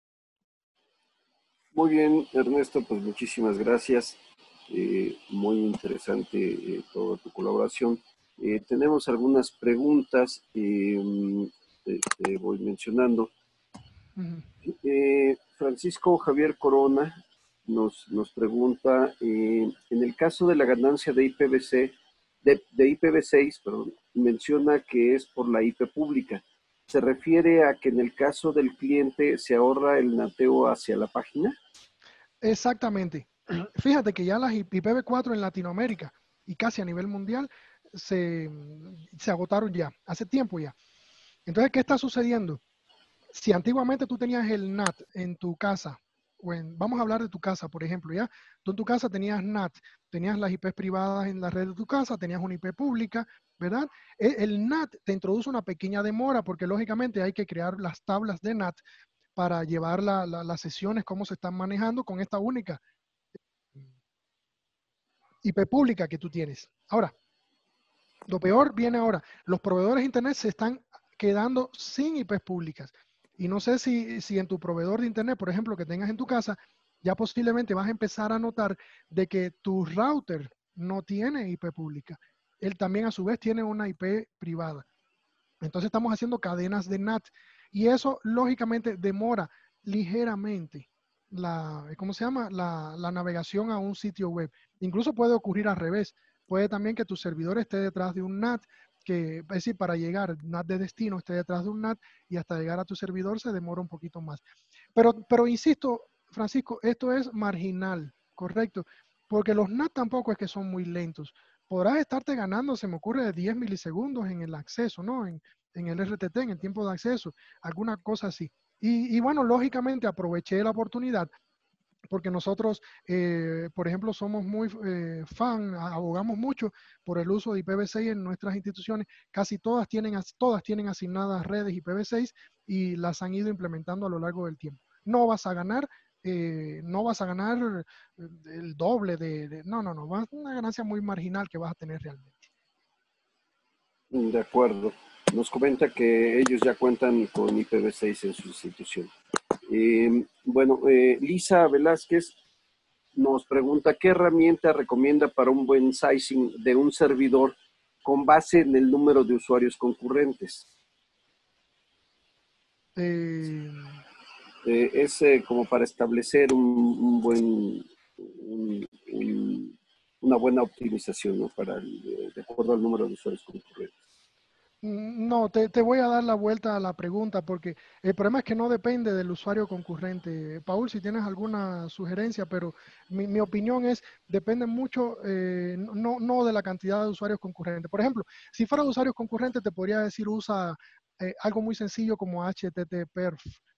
Muy bien, Ernesto, pues muchísimas gracias. Eh, muy interesante eh, toda tu colaboración. Eh, tenemos algunas preguntas que eh, te, te voy mencionando. Uh-huh. Eh, Francisco Javier Corona nos, nos pregunta, eh, en el caso de la ganancia de I P v C, de, de I P v seis, perdón, menciona que es por la I P pública. ¿Se refiere a que en el caso del cliente se ahorra el nateo hacia la página? Exactamente. Fíjate que ya las I P v cuatro en Latinoamérica y casi a nivel mundial se, se agotaron ya, hace tiempo ya. Entonces, ¿qué está sucediendo? Si antiguamente tú tenías el N A T en tu casa, o en, vamos a hablar de tu casa, por ejemplo, ¿ya? Tú en tu casa tenías N A T, tenías las I Pes privadas en la red de tu casa, tenías una I P pública, ¿verdad? El, el N A T te introduce una pequeña demora porque lógicamente hay que crear las tablas de N A T para llevar la, la, las sesiones, cómo se están manejando con esta única I P pública que tú tienes. Ahora, lo peor viene ahora. Los proveedores de Internet se están quedando sin I Pes públicas. Y no sé si, si en tu proveedor de Internet, por ejemplo, que tengas en tu casa, ya posiblemente vas a empezar a notar de que tu router no tiene I P pública. Él también a su vez tiene una I P privada. Entonces estamos haciendo cadenas de N A T. Y eso lógicamente demora ligeramente la, ¿cómo se llama? La, la navegación a un sitio web. Incluso puede ocurrir al revés. Puede también que tu servidor esté detrás de un N A T, que es decir, para llegar, N A T de destino esté detrás de un N A T y hasta llegar a tu servidor se demora un poquito más. Pero, pero insisto, Francisco, esto es marginal, ¿correcto? Porque los N A T tampoco es que son muy lentos. Podrás estarte ganando, se me ocurre, de diez milisegundos en el acceso, ¿no? En, en el R T T, en el tiempo de acceso, alguna cosa así. Y, y bueno, lógicamente aproveché la oportunidad porque nosotros, eh, por ejemplo, somos muy eh, fan, abogamos mucho por el uso de I P v seis en nuestras instituciones. Casi todas tienen, todas tienen asignadas redes I P v seis y las han ido implementando a lo largo del tiempo. No vas a ganar, eh, no vas a ganar el doble de, de no, no, no, va a ser una ganancia muy marginal que vas a tener realmente. De acuerdo. Nos comenta que ellos ya cuentan con I P v seis en su institución. Eh, bueno, eh, Lisa Velázquez nos pregunta qué herramienta recomienda para un buen sizing de un servidor con base en el número de usuarios concurrentes. Eh, eh, es eh, como para establecer un, un buen, un, un, una buena optimización, ¿no? Para el, de acuerdo al número de usuarios concurrentes. No, te, te voy a dar la vuelta a la pregunta porque el problema es que no depende del usuario concurrente. Paul, si tienes alguna sugerencia, pero mi, mi opinión es, depende mucho, eh, no, no de la cantidad de usuarios concurrentes. Por ejemplo, si fuera de usuarios concurrentes, te podría decir usa eh, algo muy sencillo como H T T perf.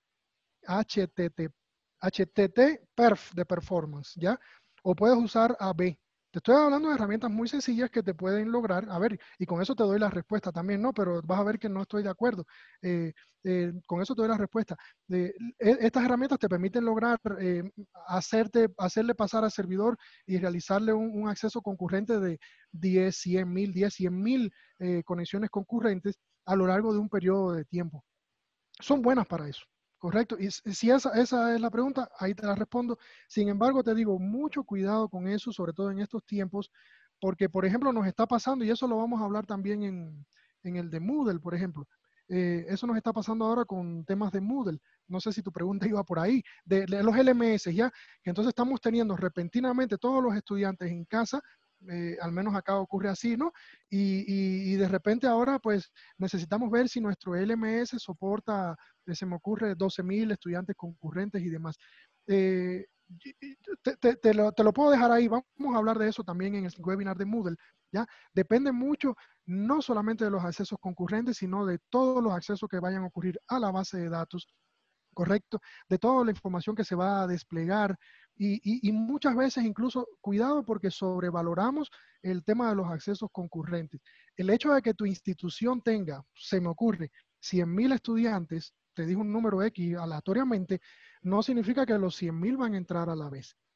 H T T, H T T perf de performance, ¿ya? O puedes usar A B. Te estoy hablando de herramientas muy sencillas que te pueden lograr, a ver, y con eso te doy la respuesta también, ¿no? Pero vas a ver que no estoy de acuerdo. Eh, eh, con eso te doy la respuesta. Eh, estas herramientas te permiten lograr eh, hacerte, hacerle pasar al servidor y realizarle un, un acceso concurrente de diez, cien mil, diez, cien mil eh, conexiones concurrentes a lo largo de un periodo de tiempo. Son buenas para eso. Correcto. Y si esa, esa es la pregunta, ahí te la respondo. Sin embargo, te digo, mucho cuidado con eso, sobre todo en estos tiempos, porque, por ejemplo, nos está pasando, y eso lo vamos a hablar también en, en el de Moodle, por ejemplo. Eh, eso nos está pasando ahora con temas de Moodle. No sé si tu pregunta iba por ahí, de, de los L M S, ¿ya? Que entonces estamos teniendo repentinamente todos los estudiantes en casa, eh, al menos acá ocurre así, ¿no? Y, y, y de repente ahora, pues, necesitamos ver si nuestro L M S soporta, se me ocurre, doce mil estudiantes concurrentes y demás. Eh, te, te, te, lo, te lo puedo dejar ahí, vamos a hablar de eso también en el webinar de Moodle, ¿ya? Depende mucho, no solamente de los accesos concurrentes, sino de todos los accesos que vayan a ocurrir a la base de datos, ¿correcto? De toda la información que se va a desplegar y, y, y muchas veces incluso, cuidado porque sobrevaloramos el tema de los accesos concurrentes. El hecho de que tu institución tenga, se me ocurre, cien mil estudiantes, te digo un número X aleatoriamente, no significa que los cien mil van a entrar a la vez.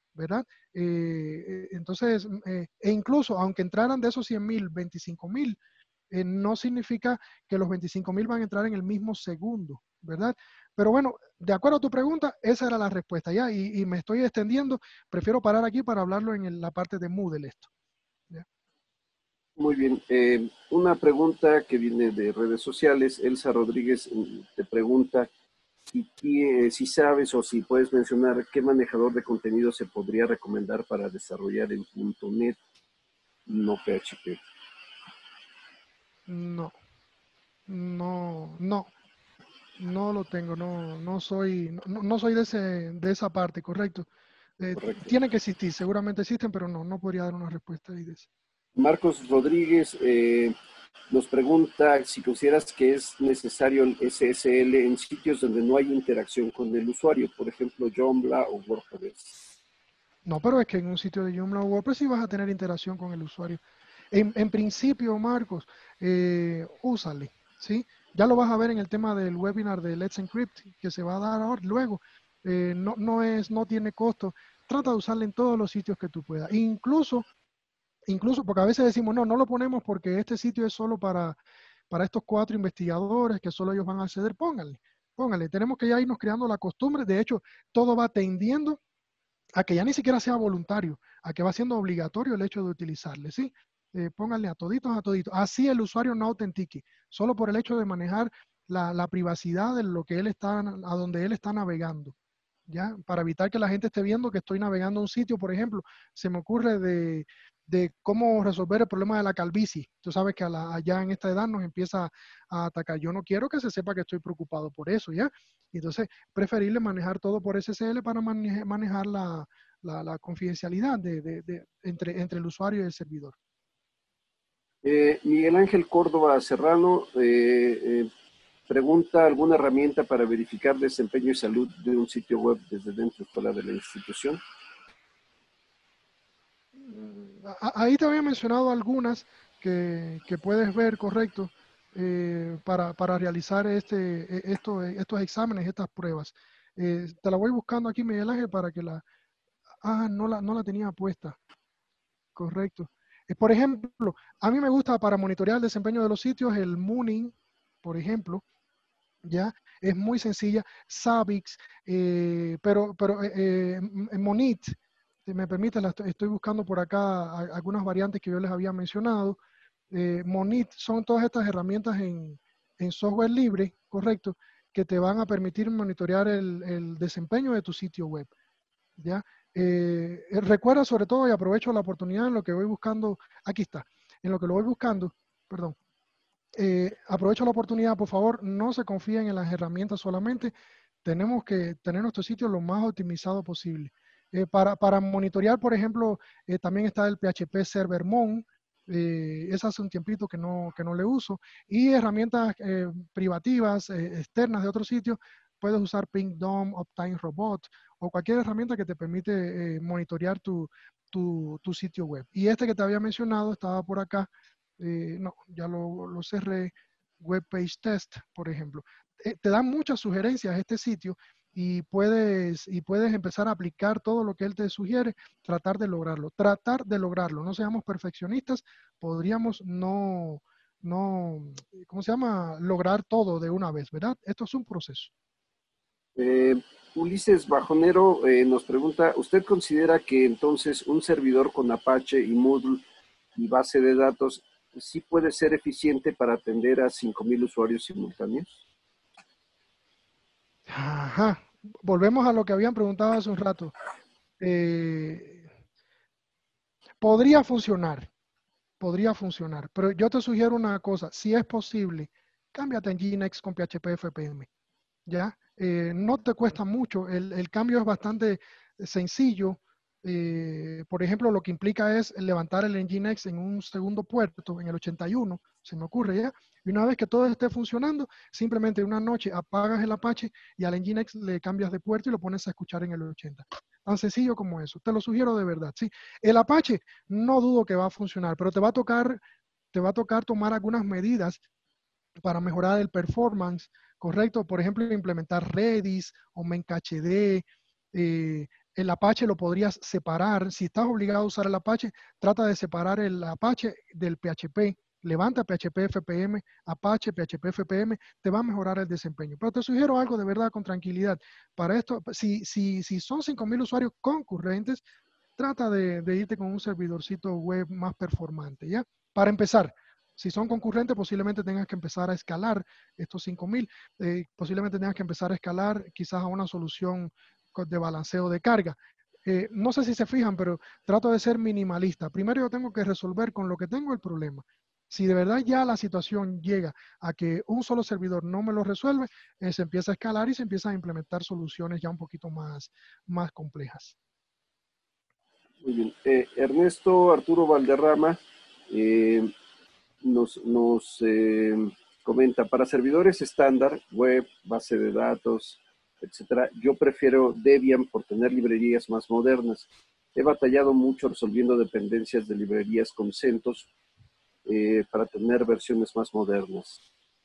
¿verdad? Eh, entonces, eh, e incluso aunque entraran de esos cien mil, veinticinco mil, eh, no significa que los veinticinco mil van a entrar en el mismo segundo, ¿verdad? Pero bueno, de acuerdo a tu pregunta, esa era la respuesta, ¿ya? Y, y me estoy extendiendo, prefiero parar aquí para hablarlo en el, la parte de Moodle esto. ¿Ya? Muy bien. Eh, una pregunta que viene de redes sociales. Elsa Rodríguez te pregunta si, eh, si sabes o si puedes mencionar qué manejador de contenido se podría recomendar para desarrollar en punto net, no P H P. No, no, no, no lo tengo, no, no soy, no, no soy de, ese, de esa parte, correcto. Eh, Correcto. tiene que existir, seguramente existen, pero no, no podría dar una respuesta ahí de eso. Marcos Rodríguez eh, nos pregunta si consideras que es necesario el S S L en sitios donde no hay interacción con el usuario, por ejemplo, Joomla o WordPress. No, pero es que en un sitio de Joomla o WordPress sí vas a tener interacción con el usuario. En, en principio, Marcos, eh, úsale, ¿sí? Ya lo vas a ver en el tema del webinar de Let's Encrypt que se va a dar ahora, luego. Eh, no, no, es, no tiene costo. Trata de usarlo en todos los sitios que tú puedas. Incluso, incluso, porque a veces decimos, no, no lo ponemos porque este sitio es solo para, para estos cuatro investigadores que solo ellos van a acceder. Pónganle, pónganle. Tenemos que ya irnos creando la costumbre. De hecho, todo va tendiendo a que ya ni siquiera sea voluntario, a que va siendo obligatorio el hecho de utilizarle, ¿sí? Eh, pónganle a toditos, a toditos. Así el usuario no autentique, solo por el hecho de manejar la, la privacidad de lo que él está, a donde él está navegando, ¿ya? Para evitar que la gente esté viendo que estoy navegando a un sitio, por ejemplo, se me ocurre de, de cómo resolver el problema de la calvicie. Tú sabes que a la, allá en esta edad nos empieza a atacar. Yo no quiero que se sepa que estoy preocupado por eso, ¿ya? Entonces, preferible manejar todo por S S L para mane manejar la, la, la confidencialidad de, de, de, entre, entre el usuario y el servidor. Eh, Miguel Ángel Córdoba Serrano eh, eh, pregunta alguna herramienta para verificar desempeño y salud de un sitio web desde dentro y fuera de la institución. Ahí te había mencionado algunas que, que puedes ver, correcto, eh, para, para realizar este, esto, estos exámenes, estas pruebas. Eh, te la voy buscando aquí, Miguel Ángel, para que la... Ah, no la, no la tenía puesta. Correcto. Eh, por ejemplo, a mí me gusta para monitorear el desempeño de los sitios el Mooning, por ejemplo, ¿ya? Es muy sencilla. Zabbix, eh, pero, pero eh, eh, Monit, si me permite, la estoy, estoy buscando por acá a, algunas variantes que yo les había mencionado. Eh, Monit son todas estas herramientas en, en software libre, correcto, que te van a permitir monitorear el, el desempeño de tu sitio web, ¿ya? Eh, recuerda sobre todo, y aprovecho la oportunidad en lo que voy buscando, aquí está, en lo que lo voy buscando, perdón, eh, aprovecho la oportunidad, por favor, no se confíen en las herramientas solamente, tenemos que tener nuestro sitio lo más optimizado posible. Eh, para, para monitorear, por ejemplo, eh, también está el P H P Servermon, eh, es hace un tiempito que no, que no le uso, y herramientas eh, privativas, eh, externas de otros sitios, puedes usar Pingdom, Uptime Robot, o cualquier herramienta que te permite eh, monitorear tu, tu, tu sitio web. Y este que te había mencionado estaba por acá, eh, no, ya lo, lo cerré, Web Page Test, por ejemplo. Eh, te dan muchas sugerencias este sitio y puedes, y puedes empezar a aplicar todo lo que él te sugiere, tratar de lograrlo, tratar de lograrlo. No seamos perfeccionistas, podríamos no, no, ¿cómo se llama? Lograr todo de una vez, ¿verdad? Esto es un proceso. Eh, Ulises Bajonero eh, nos pregunta, ¿usted considera que entonces un servidor con Apache y Moodle y base de datos sí puede ser eficiente para atender a cinco mil usuarios simultáneos? Ajá. Volvemos a lo que habían preguntado hace un rato. Eh, podría funcionar, podría funcionar, pero yo te sugiero una cosa, si es posible, cámbiate en Nginx con P H P F P M, ¿ya? Eh, no te cuesta mucho, el, el cambio es bastante sencillo. Eh, por ejemplo, lo que implica es levantar el Nginx en un segundo puerto, en el ochenta y uno, se me ocurre ya, y una vez que todo esté funcionando, simplemente una noche apagas el Apache y al Nginx le cambias de puerto y lo pones a escuchar en el ochenta. Tan sencillo como eso, te lo sugiero de verdad, ¿sí? El Apache no dudo que va a funcionar, pero te va a tocar, te va a tocar tomar algunas medidas para mejorar el performance, ¿correcto? Por ejemplo, implementar Redis o Memcached, eh, el Apache lo podrías separar. Si estás obligado a usar el Apache, trata de separar el Apache del P H P. Levanta P H P F P M, Apache, P H P F P M, te va a mejorar el desempeño. Pero te sugiero algo de verdad con tranquilidad. Para esto, si, si, si son cinco mil usuarios concurrentes, trata de, de irte con un servidorcito web más performante, ¿ya? Para empezar, si son concurrentes, posiblemente tengas que empezar a escalar estos cinco mil. Eh, posiblemente tengas que empezar a escalar quizás a una solución de balanceo de carga. Eh, no sé si se fijan, pero trato de ser minimalista. Primero yo tengo que resolver con lo que tengo el problema. Si de verdad ya la situación llega a que un solo servidor no me lo resuelve, eh, se empieza a escalar y se empiezan a implementar soluciones ya un poquito más, más complejas. Muy bien. Eh, Ernesto Arturo Valderrama eh, nos, nos eh, comenta, para servidores estándar, web, base de datos, etcétera, yo prefiero Debian por tener librerías más modernas. He batallado mucho resolviendo dependencias de librerías con CentOS eh, para tener versiones más modernas.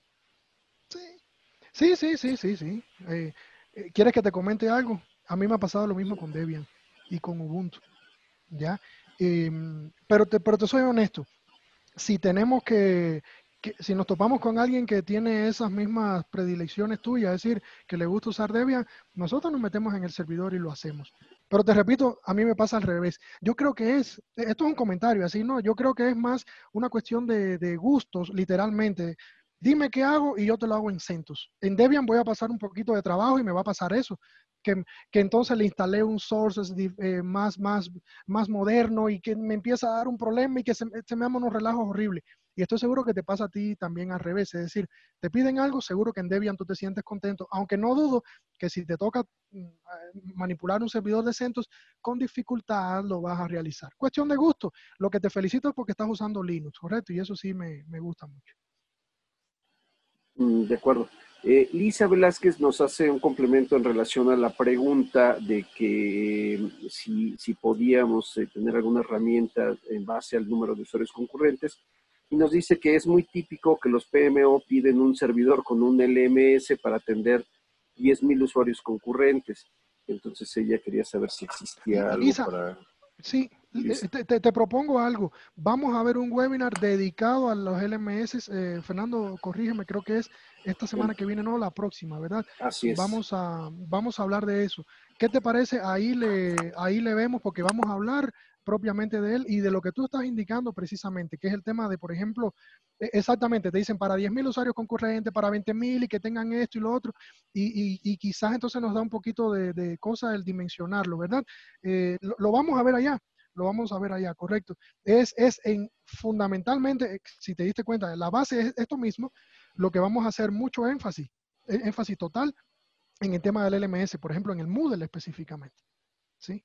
Sí, sí, sí, sí, sí. sí. Eh, eh, ¿Quieres que te comente algo? A mí me ha pasado lo mismo con Debian y con Ubuntu, ¿ya? Eh, pero, te, pero te soy honesto, si tenemos que, que, si nos topamos con alguien que tiene esas mismas predilecciones tuyas, es decir, que le gusta usar Debian, nosotros nos metemos en el servidor y lo hacemos. Pero te repito, a mí me pasa al revés. Yo creo que es, esto es un comentario, así no, yo creo que es más una cuestión de, de gustos, literalmente. Dime qué hago y yo te lo hago en CentOS. En Debian voy a pasar un poquito de trabajo y me va a pasar eso, que, que entonces le instalé un source eh, más, más, más moderno y que me empieza a dar un problema y que se, se me dan unos relajos horribles. Y estoy seguro que te pasa a ti también al revés. Es decir, te piden algo, seguro que en Debian tú te sientes contento, aunque no dudo que si te toca manipular un servidor de CentOS, con dificultad lo vas a realizar. Cuestión de gusto. Lo que te felicito es porque estás usando Linux, ¿correcto? Y eso sí me, me gusta mucho. De acuerdo. Eh, Lisa Velázquez nos hace un complemento en relación a la pregunta de que eh, si, si podíamos eh, tener alguna herramienta en base al número de usuarios concurrentes, y nos dice que es muy típico que los P M O piden un servidor con un L M S para atender diez mil usuarios concurrentes. Entonces ella quería saber si existía algo Lisa, para... sí, te, te, te propongo algo. Vamos a ver un webinar dedicado a los L M S. Eh, Fernando, corrígeme, creo que es esta semana que viene, no la próxima, ¿verdad? Así es. Vamos a, vamos a hablar de eso. ¿Qué te parece? Ahí le, ahí le vemos porque vamos a hablar propiamente de él y de lo que tú estás indicando precisamente, que es el tema de, por ejemplo, exactamente, te dicen para diez mil usuarios concurrentes, para veinte mil y que tengan esto y lo otro, y, y, y quizás entonces nos da un poquito de, de cosa el dimensionarlo, ¿verdad? Eh, lo, lo vamos a ver allá. Lo vamos a ver allá, correcto. Es, es en fundamentalmente, si te diste cuenta, la base es esto mismo, lo que vamos a hacer mucho énfasis, énfasis total en el tema del L M S, por ejemplo, en el Moodle específicamente. ¿Sí?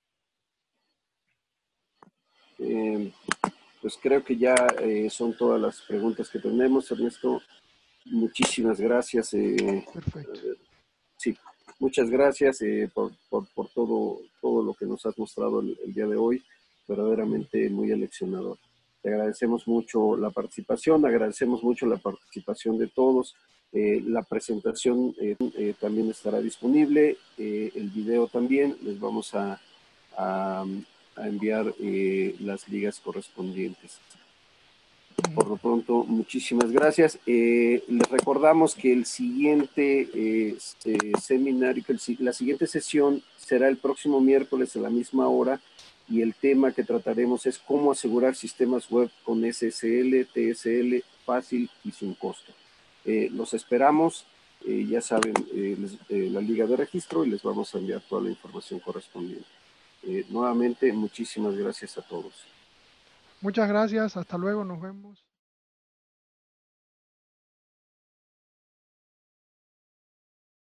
Eh, pues creo que ya eh, son todas las preguntas que tenemos, Ernesto. Muchísimas gracias. Eh, Perfecto. sí, muchas gracias eh, por, por, por todo, todo lo que nos has mostrado el, el día de hoy. Verdaderamente muy aleccionador. Te agradecemos mucho la participación, agradecemos mucho la participación de todos. Eh, la presentación eh, eh, también estará disponible, eh, el video también. Les vamos a, a, a enviar eh, las ligas correspondientes. Por lo pronto, muchísimas gracias. Eh, les recordamos que el siguiente eh, eh, seminario, que el, la siguiente sesión será el próximo miércoles a la misma hora y el tema que trataremos es cómo asegurar sistemas web con S S L, T S L, fácil y sin costo. Eh, los esperamos, eh, ya saben, eh, les, eh, la liga de registro y les vamos a enviar toda la información correspondiente. Eh, nuevamente, muchísimas gracias a todos. Muchas gracias, hasta luego, nos vemos.